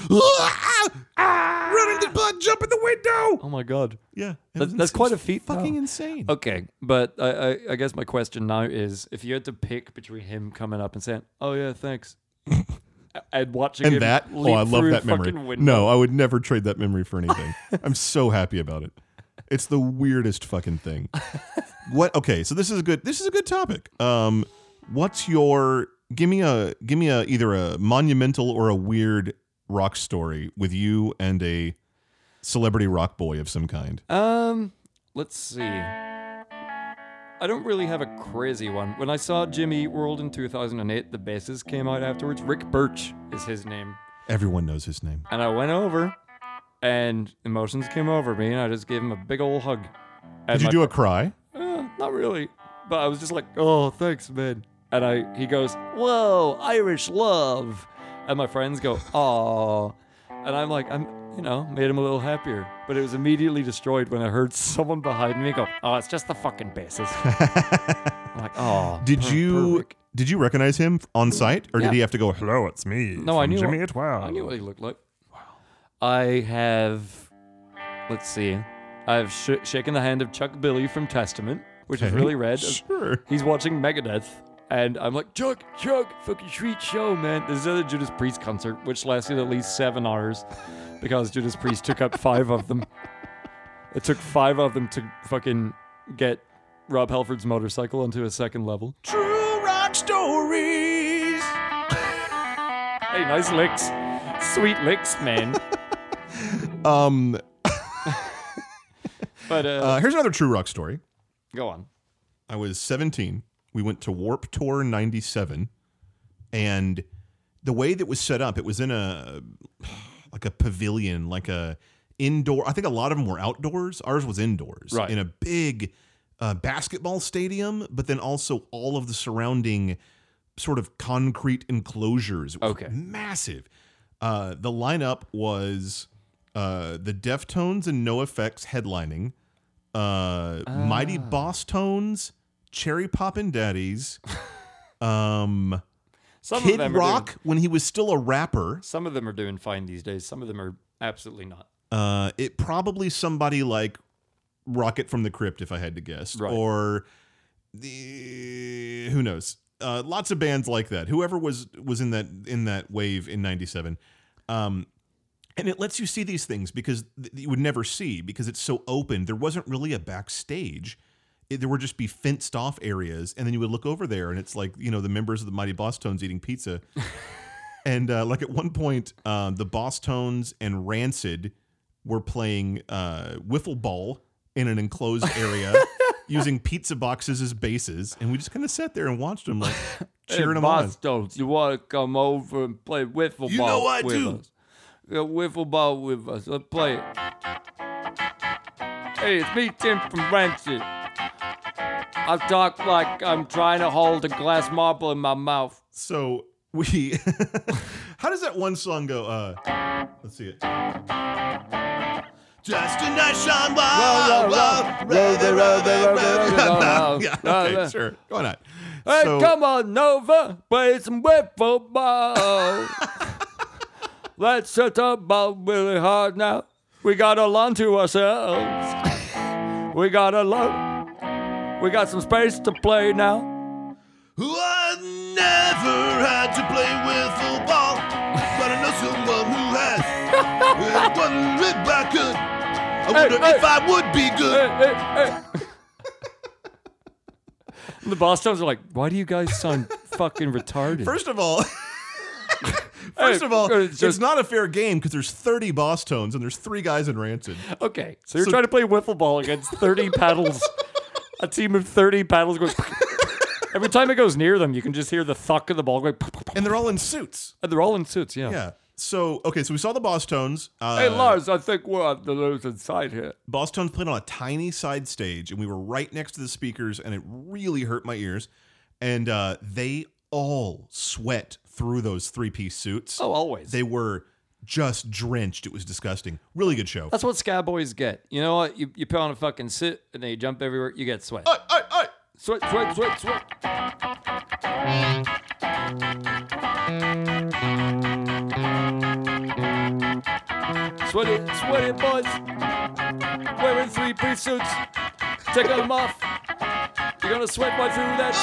Run into the butt, jump in the window. Oh my god! Yeah. That's quite a feat, Fucking though. insane. Okay, but I guess my question now is, if you had to pick between him coming up and saying, "Oh yeah, thanks," and watching And him that, leap I love through that a memory. fucking window. No, I would never trade that memory for anything. I'm so happy about it. It's the weirdest fucking thing. What? Okay, so this is a good topic. What's your give me a either a monumental or a weird rock story with you and a celebrity rock boy of some kind. Let's see. I don't really have a crazy one. When I saw Jimmy Eat World in 2008, the bassist came out afterwards. Rick Birch is his name. Everyone knows his name. And I went over, and emotions came over me, and I just gave him a big old hug. Did you do a cry? Not really. But I was just like, "Oh, thanks, man." And he goes, "Whoa, Irish love." And my friends go, "Aw." And I'm like, made him a little happier. But it was immediately destroyed when I heard someone behind me go, "Oh, it's just the fucking bassist." I'm like, "Oh." Did you recognize him on site, or Yeah. did he have to go? Hello, it's me. No, I from knew Jimmy what- Eat World. I knew what he looked like. Wow. I have, let's see, I've shaken the hand of Chuck Billy from Testament, which is really rad. Sure. He's watching Megadeth, and I'm like, Chuck, fucking sweet show, man. This is at a Judas Priest concert, which lasted at least 7 hours, because Judas Priest took up 5 of them. It took 5 of them to fucking get Rob Halford's motorcycle onto a second level. True rock stories. Hey, nice licks. Sweet licks, man. But, Here's another true rock story. go on. I was 17. We went to Warp Tour 97, and the way that was set up, it was in a pavilion, like a indoor. I think a lot of them were outdoors. Ours was indoors, Right. in a big basketball stadium, but then also all of the surrounding sort of concrete enclosures. It was Okay. massive. The lineup was the Deftones and NoFX headlining, Mighty Boss Tones, Cherry Poppin' Daddies, Some of Kid them are Rock when he was still a rapper, some of them are doing fine these days. Some of them are absolutely not. it probably somebody like Rocket from the Crypt, if I had to guess, Right. or who knows? Lots of bands like that. Whoever was in that wave in '97, and it lets you see these things because you would never see because it's so open. There wasn't really a backstage. There would just be fenced off areas, and then you would look over there, and it's like the members of the Mighty Boss Tones eating pizza, and like at one point, the Boss Tones and Rancid were playing wiffle ball in an enclosed area. Using pizza boxes as bases, and we just kind of sat there and watched them, like cheering them on. Bastos, you want to come over and play wiffle You ball know I with do. us? Yeah, wiffle ball with us. Let's play it. Hey, it's me, Tim from Rancid. I talk like I'm trying to hold a glass marble in my mouth. So we, how does that one song go? Let's see it. Just a nice shine, yeah, okay, sure, why not? Hey, So- come on, Nova, play some wiffle ball. Let's hit the ball really hard now. We got a lot to ourselves. We got some space to play now. I never had to play wiffle ball, but I know someone who has. It wasn't really that good. I wonder if I would be good. Hey. The Boss Tones are like, why do you guys sound fucking retarded? First of all, it's not a fair game because there's 30 Boss Tones and there's 3 guys in Rancid. Okay, so you're trying to play wiffle ball against 30 paddles. A team of 30 paddles goes. Every time it goes near them, you can just hear the thunk of the ball going. And they're all in suits. And they're all in suits, yeah. Yeah. So, okay, so we saw the Boss Tones. Hey, Lars, I think we're on the losing side here. Boss Tones played on a tiny side stage, and we were right next to the speakers, and it really hurt my ears. And they all sweat through those 3-piece suits. Oh, always. They were just drenched. It was disgusting. Really good show. That's what ska boys get. You know what? You put on a fucking suit, and then you jump everywhere, you get sweat. Aye. Sweat. Sweaty boys. Wearing 3-piece suits. Take them off. You're gonna sweat right through that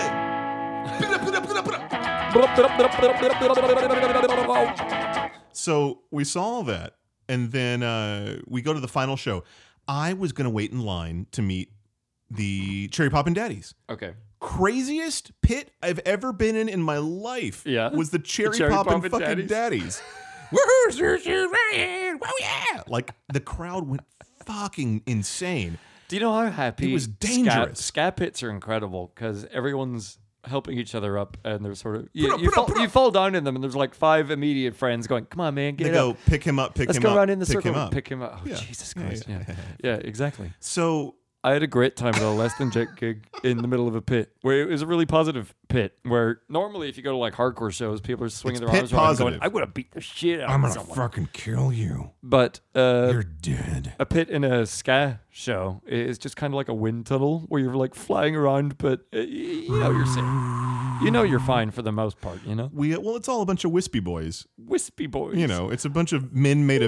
suit. So we saw all that, and then we go to the final show. I was going to wait in line to meet the Cherry Poppin' Daddies. Okay. Craziest pit I've ever been in my life. Yeah. Was the Cherry Cherry Poppin' Poppin' fucking Daddies. Daddies. Woohoo, Ryan! Whoa, yeah! Like the crowd went fucking insane. Do you know how happy It was dangerous. Ska pits are incredible because everyone's helping each other up, and they're sort of you Put up. fall down in them, and there's like 5 immediate friends going, "Come on, man, get They up." go pick him up, pick Let's him go up, around in the pick circle him and up. pick him up. Oh, Yeah. Jesus Christ. Yeah. Yeah, exactly. So I had a great time at a Less Than Jake gig in the middle of a pit where it was a really positive pit where normally if you go to like hardcore shows, people are swinging It's their pit arms around and going, positive. I'm going to beat the shit out of someone. fucking kill you. But You're dead. a pit in a ska show is just kind of like a wind tunnel where you're like flying around, but you know you're safe. You know you're fine for the most part, you know? Well, it's all a bunch of wispy boys. Wispy boys. You know, it's a bunch of men made of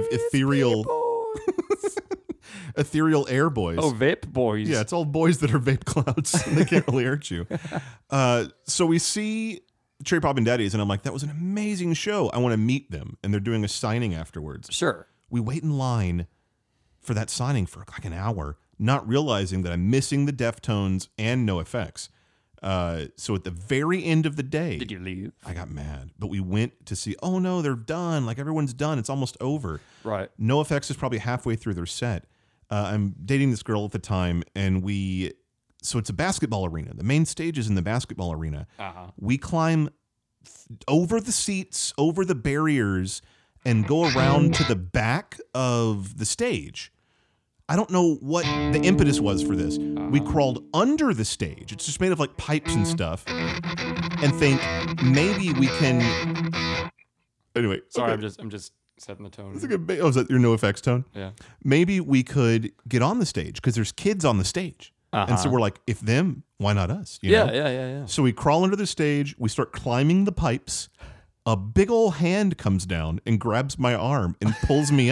ethereal air boys. Oh, vape boys. Yeah, it's all boys that are vape clouds. And they can't really hurt you. So we see Cherry Poppin' Daddies, and I'm like, that was an amazing show. I want to meet them. And they're doing a signing afterwards. Sure. We wait in line for that signing for like an hour, not realizing that I'm missing the Deftones and NoFX. So at the very end of the day, Did you leave? I got mad. But we went to see, oh no, they're done. Like everyone's done. It's almost over. Right. NoFX is probably halfway through their set. I'm dating this girl at the time, and so it's a basketball arena. The main stage is in the basketball arena. Uh-huh. We climb over the seats, over the barriers, and go around to the back of the stage. I don't know what the impetus was for this. We crawled under the stage. It's just made of like pipes and stuff. And think maybe we can. Anyway, Sorry, okay. I'm just setting the tone. That's a good. Oh, is that your NoFX tone? Yeah. Maybe we could get on the stage because there's kids on the stage. And so we're like, if them, why not us? You know? Yeah. So we crawl under the stage. We start climbing the pipes. A big old hand comes down and grabs my arm and pulls me up.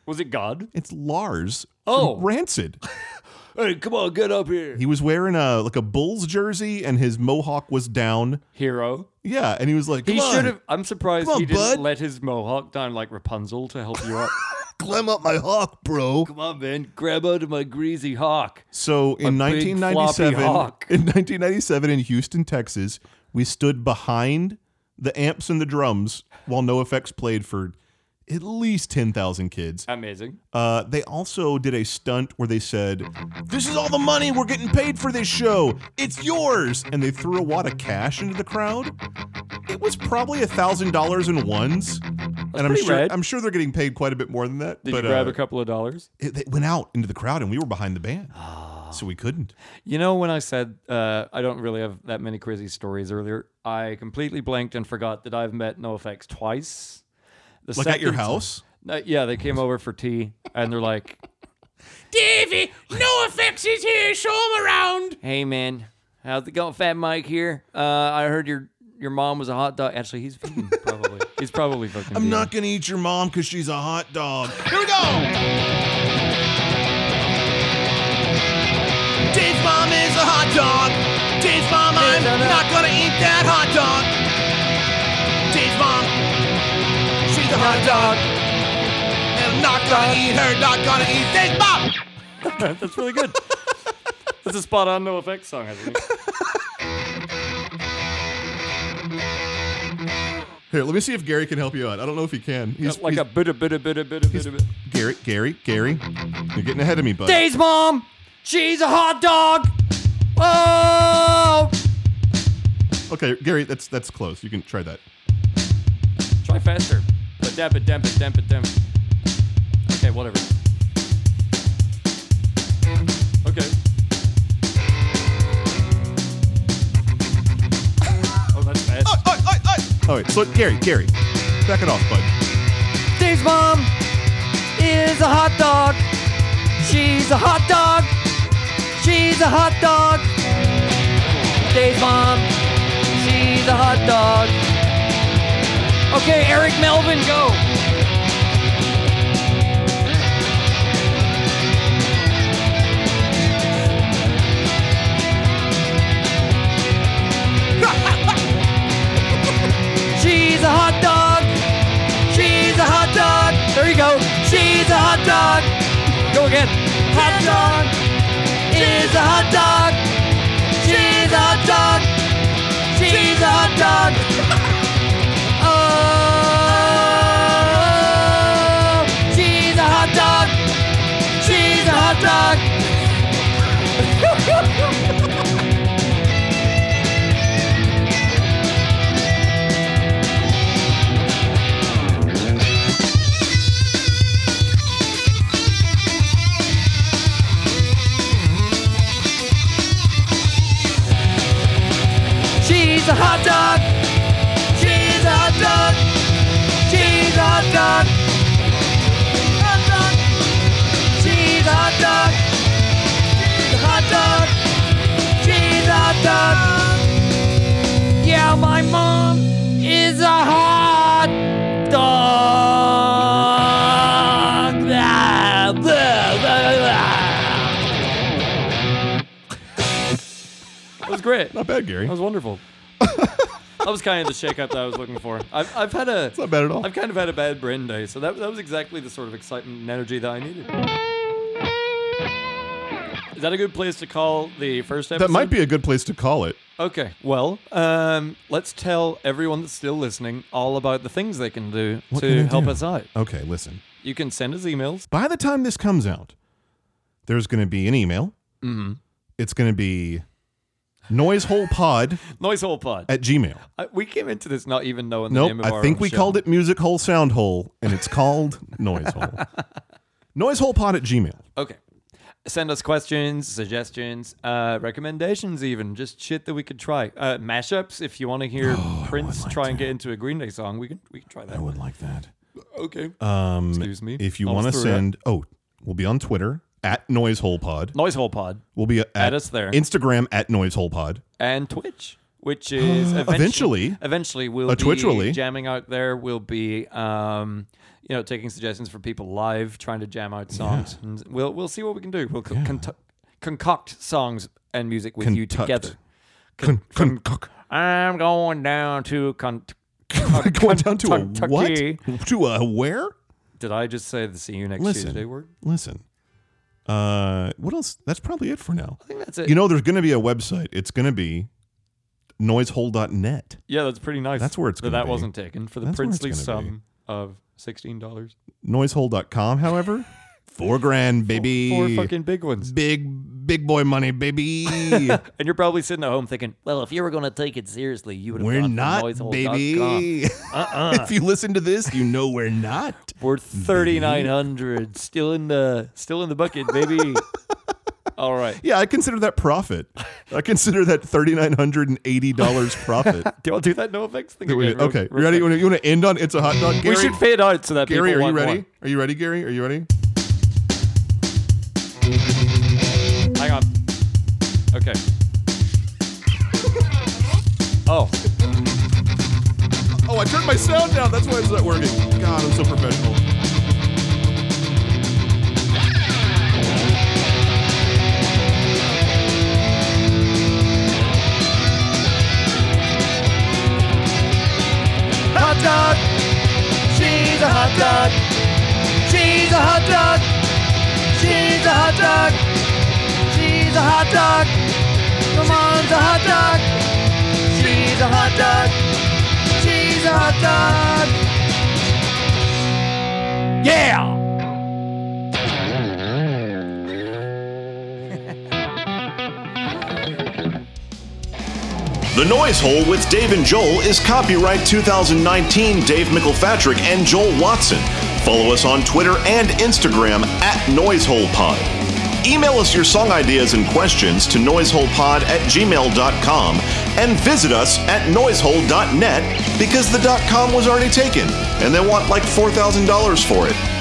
Was it God? It's Lars Oh. from Rancid. Hey, come on, get up here. He was wearing a Bulls jersey and his mohawk was down. Hero. Yeah, and he was like, He "Come on, should have. I'm surprised Come on, he didn't bud. let his mohawk down like Rapunzel to help you up. climb up my hawk, bro." Come on, man. Grab onto my greasy hawk. So in A big floppy 1997, hawk. in 1997 in Houston, Texas, we stood behind the amps and the drums while NoFX played for at least 10,000 kids. Amazing. They also did a stunt where they said, "This is all the money we're getting paid for this show. It's yours." And they threw a wad of cash into the crowd. It was probably $1,000 in ones. And pretty rad. I'm sure they're getting paid quite a bit more than that. Did but, you grab a couple of dollars? They went out into the crowd and we were behind the band. So we couldn't. You know, when I said I don't really have that many crazy stories earlier, I completely blanked and forgot that I've met NoFX twice. The Like at your second time- house? Yeah, they came over for tea, and they're like, Davey, NoFX is here. Show him around. "Hey, man, how's it going, Fat Mike here? I heard your mom was a hot dog. Actually, he's vegan, probably. He's probably fucking I'm vegan. not going to eat your mom because she's a hot dog. Here we go. Dave's mom is a hot dog. Dave's mom, I'm not gonna eat that hot dog. Dave's mom, she's a hot dog. And I'm not gonna eat her, not gonna eat Dave's mom. That's really good. That's a spot-on NoFX song, I think. Here, let me see if Gary can help you out. I don't know if he can. He's Like a bit. Gary, you're getting ahead of me, bud. Dave's mom, she's a hot dog. Oh! Okay, Gary, that's close. You can try that. Try faster. But damp it. Okay, whatever. Okay. Oh, that's fast. All right, so Gary, back it off, bud. Dave's mom is a hot dog. She's a hot dog. She's a hot dog. Dave's mom, she's a hot dog. Okay, Eric Melvin, go. She's a hot dog. She's a hot dog. There you go. She's a hot dog. Go again. Hot dog is a hot dog. She's a hot dog. She's a hot dog. Oh, she's a hot dog. She's a hot dog. She's a hot dog. She's a hot dog. She's a hot dog. Hot dog. She's a hot dog. She's a hot dog. She's a hot dog. Yeah, my mom is a hot dog. Blah, blah, blah, blah. That was great. Not bad, Gary. That was wonderful. That was kind of the shake-up that I was looking for. I've had a. It's not bad at all. I've kind of had a bad brain day, so that was exactly the sort of excitement and energy that I needed. Is that a good place to call the first episode? That might be a good place to call it. Okay. Well, let's tell everyone that's still listening all about the things they can do What to can they help do? us out. Okay, listen. You can send us emails. By the time this comes out, there's going to be an email. Mm-hmm. It's going to be noiseholepod Noisehole Pod. at Gmail. We came into this not even knowing the Nope, name of our I think own we show. called it Music Hole Sound Hole, and it's called Noisehole. Noiseholepod at Gmail. Okay. Send us questions, suggestions, recommendations, even just shit that we could try. Mashups, if you want to hear Prince try and get into a Green Day song, we can try that. I would like that. Okay. Um, Excuse me. If you I'll want to just throw it send, we'll be on Twitter at Noiseholepod. Noisehole Pod We'll be Add us there. Instagram at Noiseholepod. and Twitch. which is Eventually we'll be Twitch-ally. jamming out there. We'll be taking suggestions from people live, trying to jam out songs, and we'll see what we can do. We'll concoct songs and music with you together. I'm going down to Going down to a what? Kentucky. To a where? Did I just say the see you next Listen. Tuesday word? Listen. What else? That's probably it for now. I think that's it. You know, there's going to be a website. It's going to be noisehole.net. Yeah, that's pretty nice. That's where it's But gonna that be. wasn't taken for the That's where it's princely gonna sum of $16. Noisehole.com, however, $4,000, baby. Four fucking big ones. Big boy money, baby. And you're probably sitting at home thinking, Well, if you were going to take it seriously, you would have We're gone not, for noisehole.com. baby. If you listen to this, you know we're not. we're 3,900 still in the bucket, baby. All right. Yeah, I consider that profit. I consider that $3,980 profit. Do you want to do that no effects thing again? Okay, you real ready? quick? You want to end on It's a Hot Dog, Gary? We should fade out so that Gary, people are you want ready? more. Are you ready, Gary? Are you ready? Hang on. Okay. Oh. Oh, I turned my sound down. That's why it's not working. God, I'm so professional. Hot dog. She's a hot dog. She's a hot dog. She's a hot dog. She's a hot dog. Come on, a hot dog. She's a hot dog. She's a hot dog. Yeah. The Noise Hole with Dave and Joel is copyright 2019 Dave McElpatrick and Joel Watson. Follow us on Twitter and Instagram at NoiseHolePod. Email us your song ideas and questions to noiseholepod@gmail.com and visit us at noisehole.net because the .com was already taken and they want like $4,000 for it.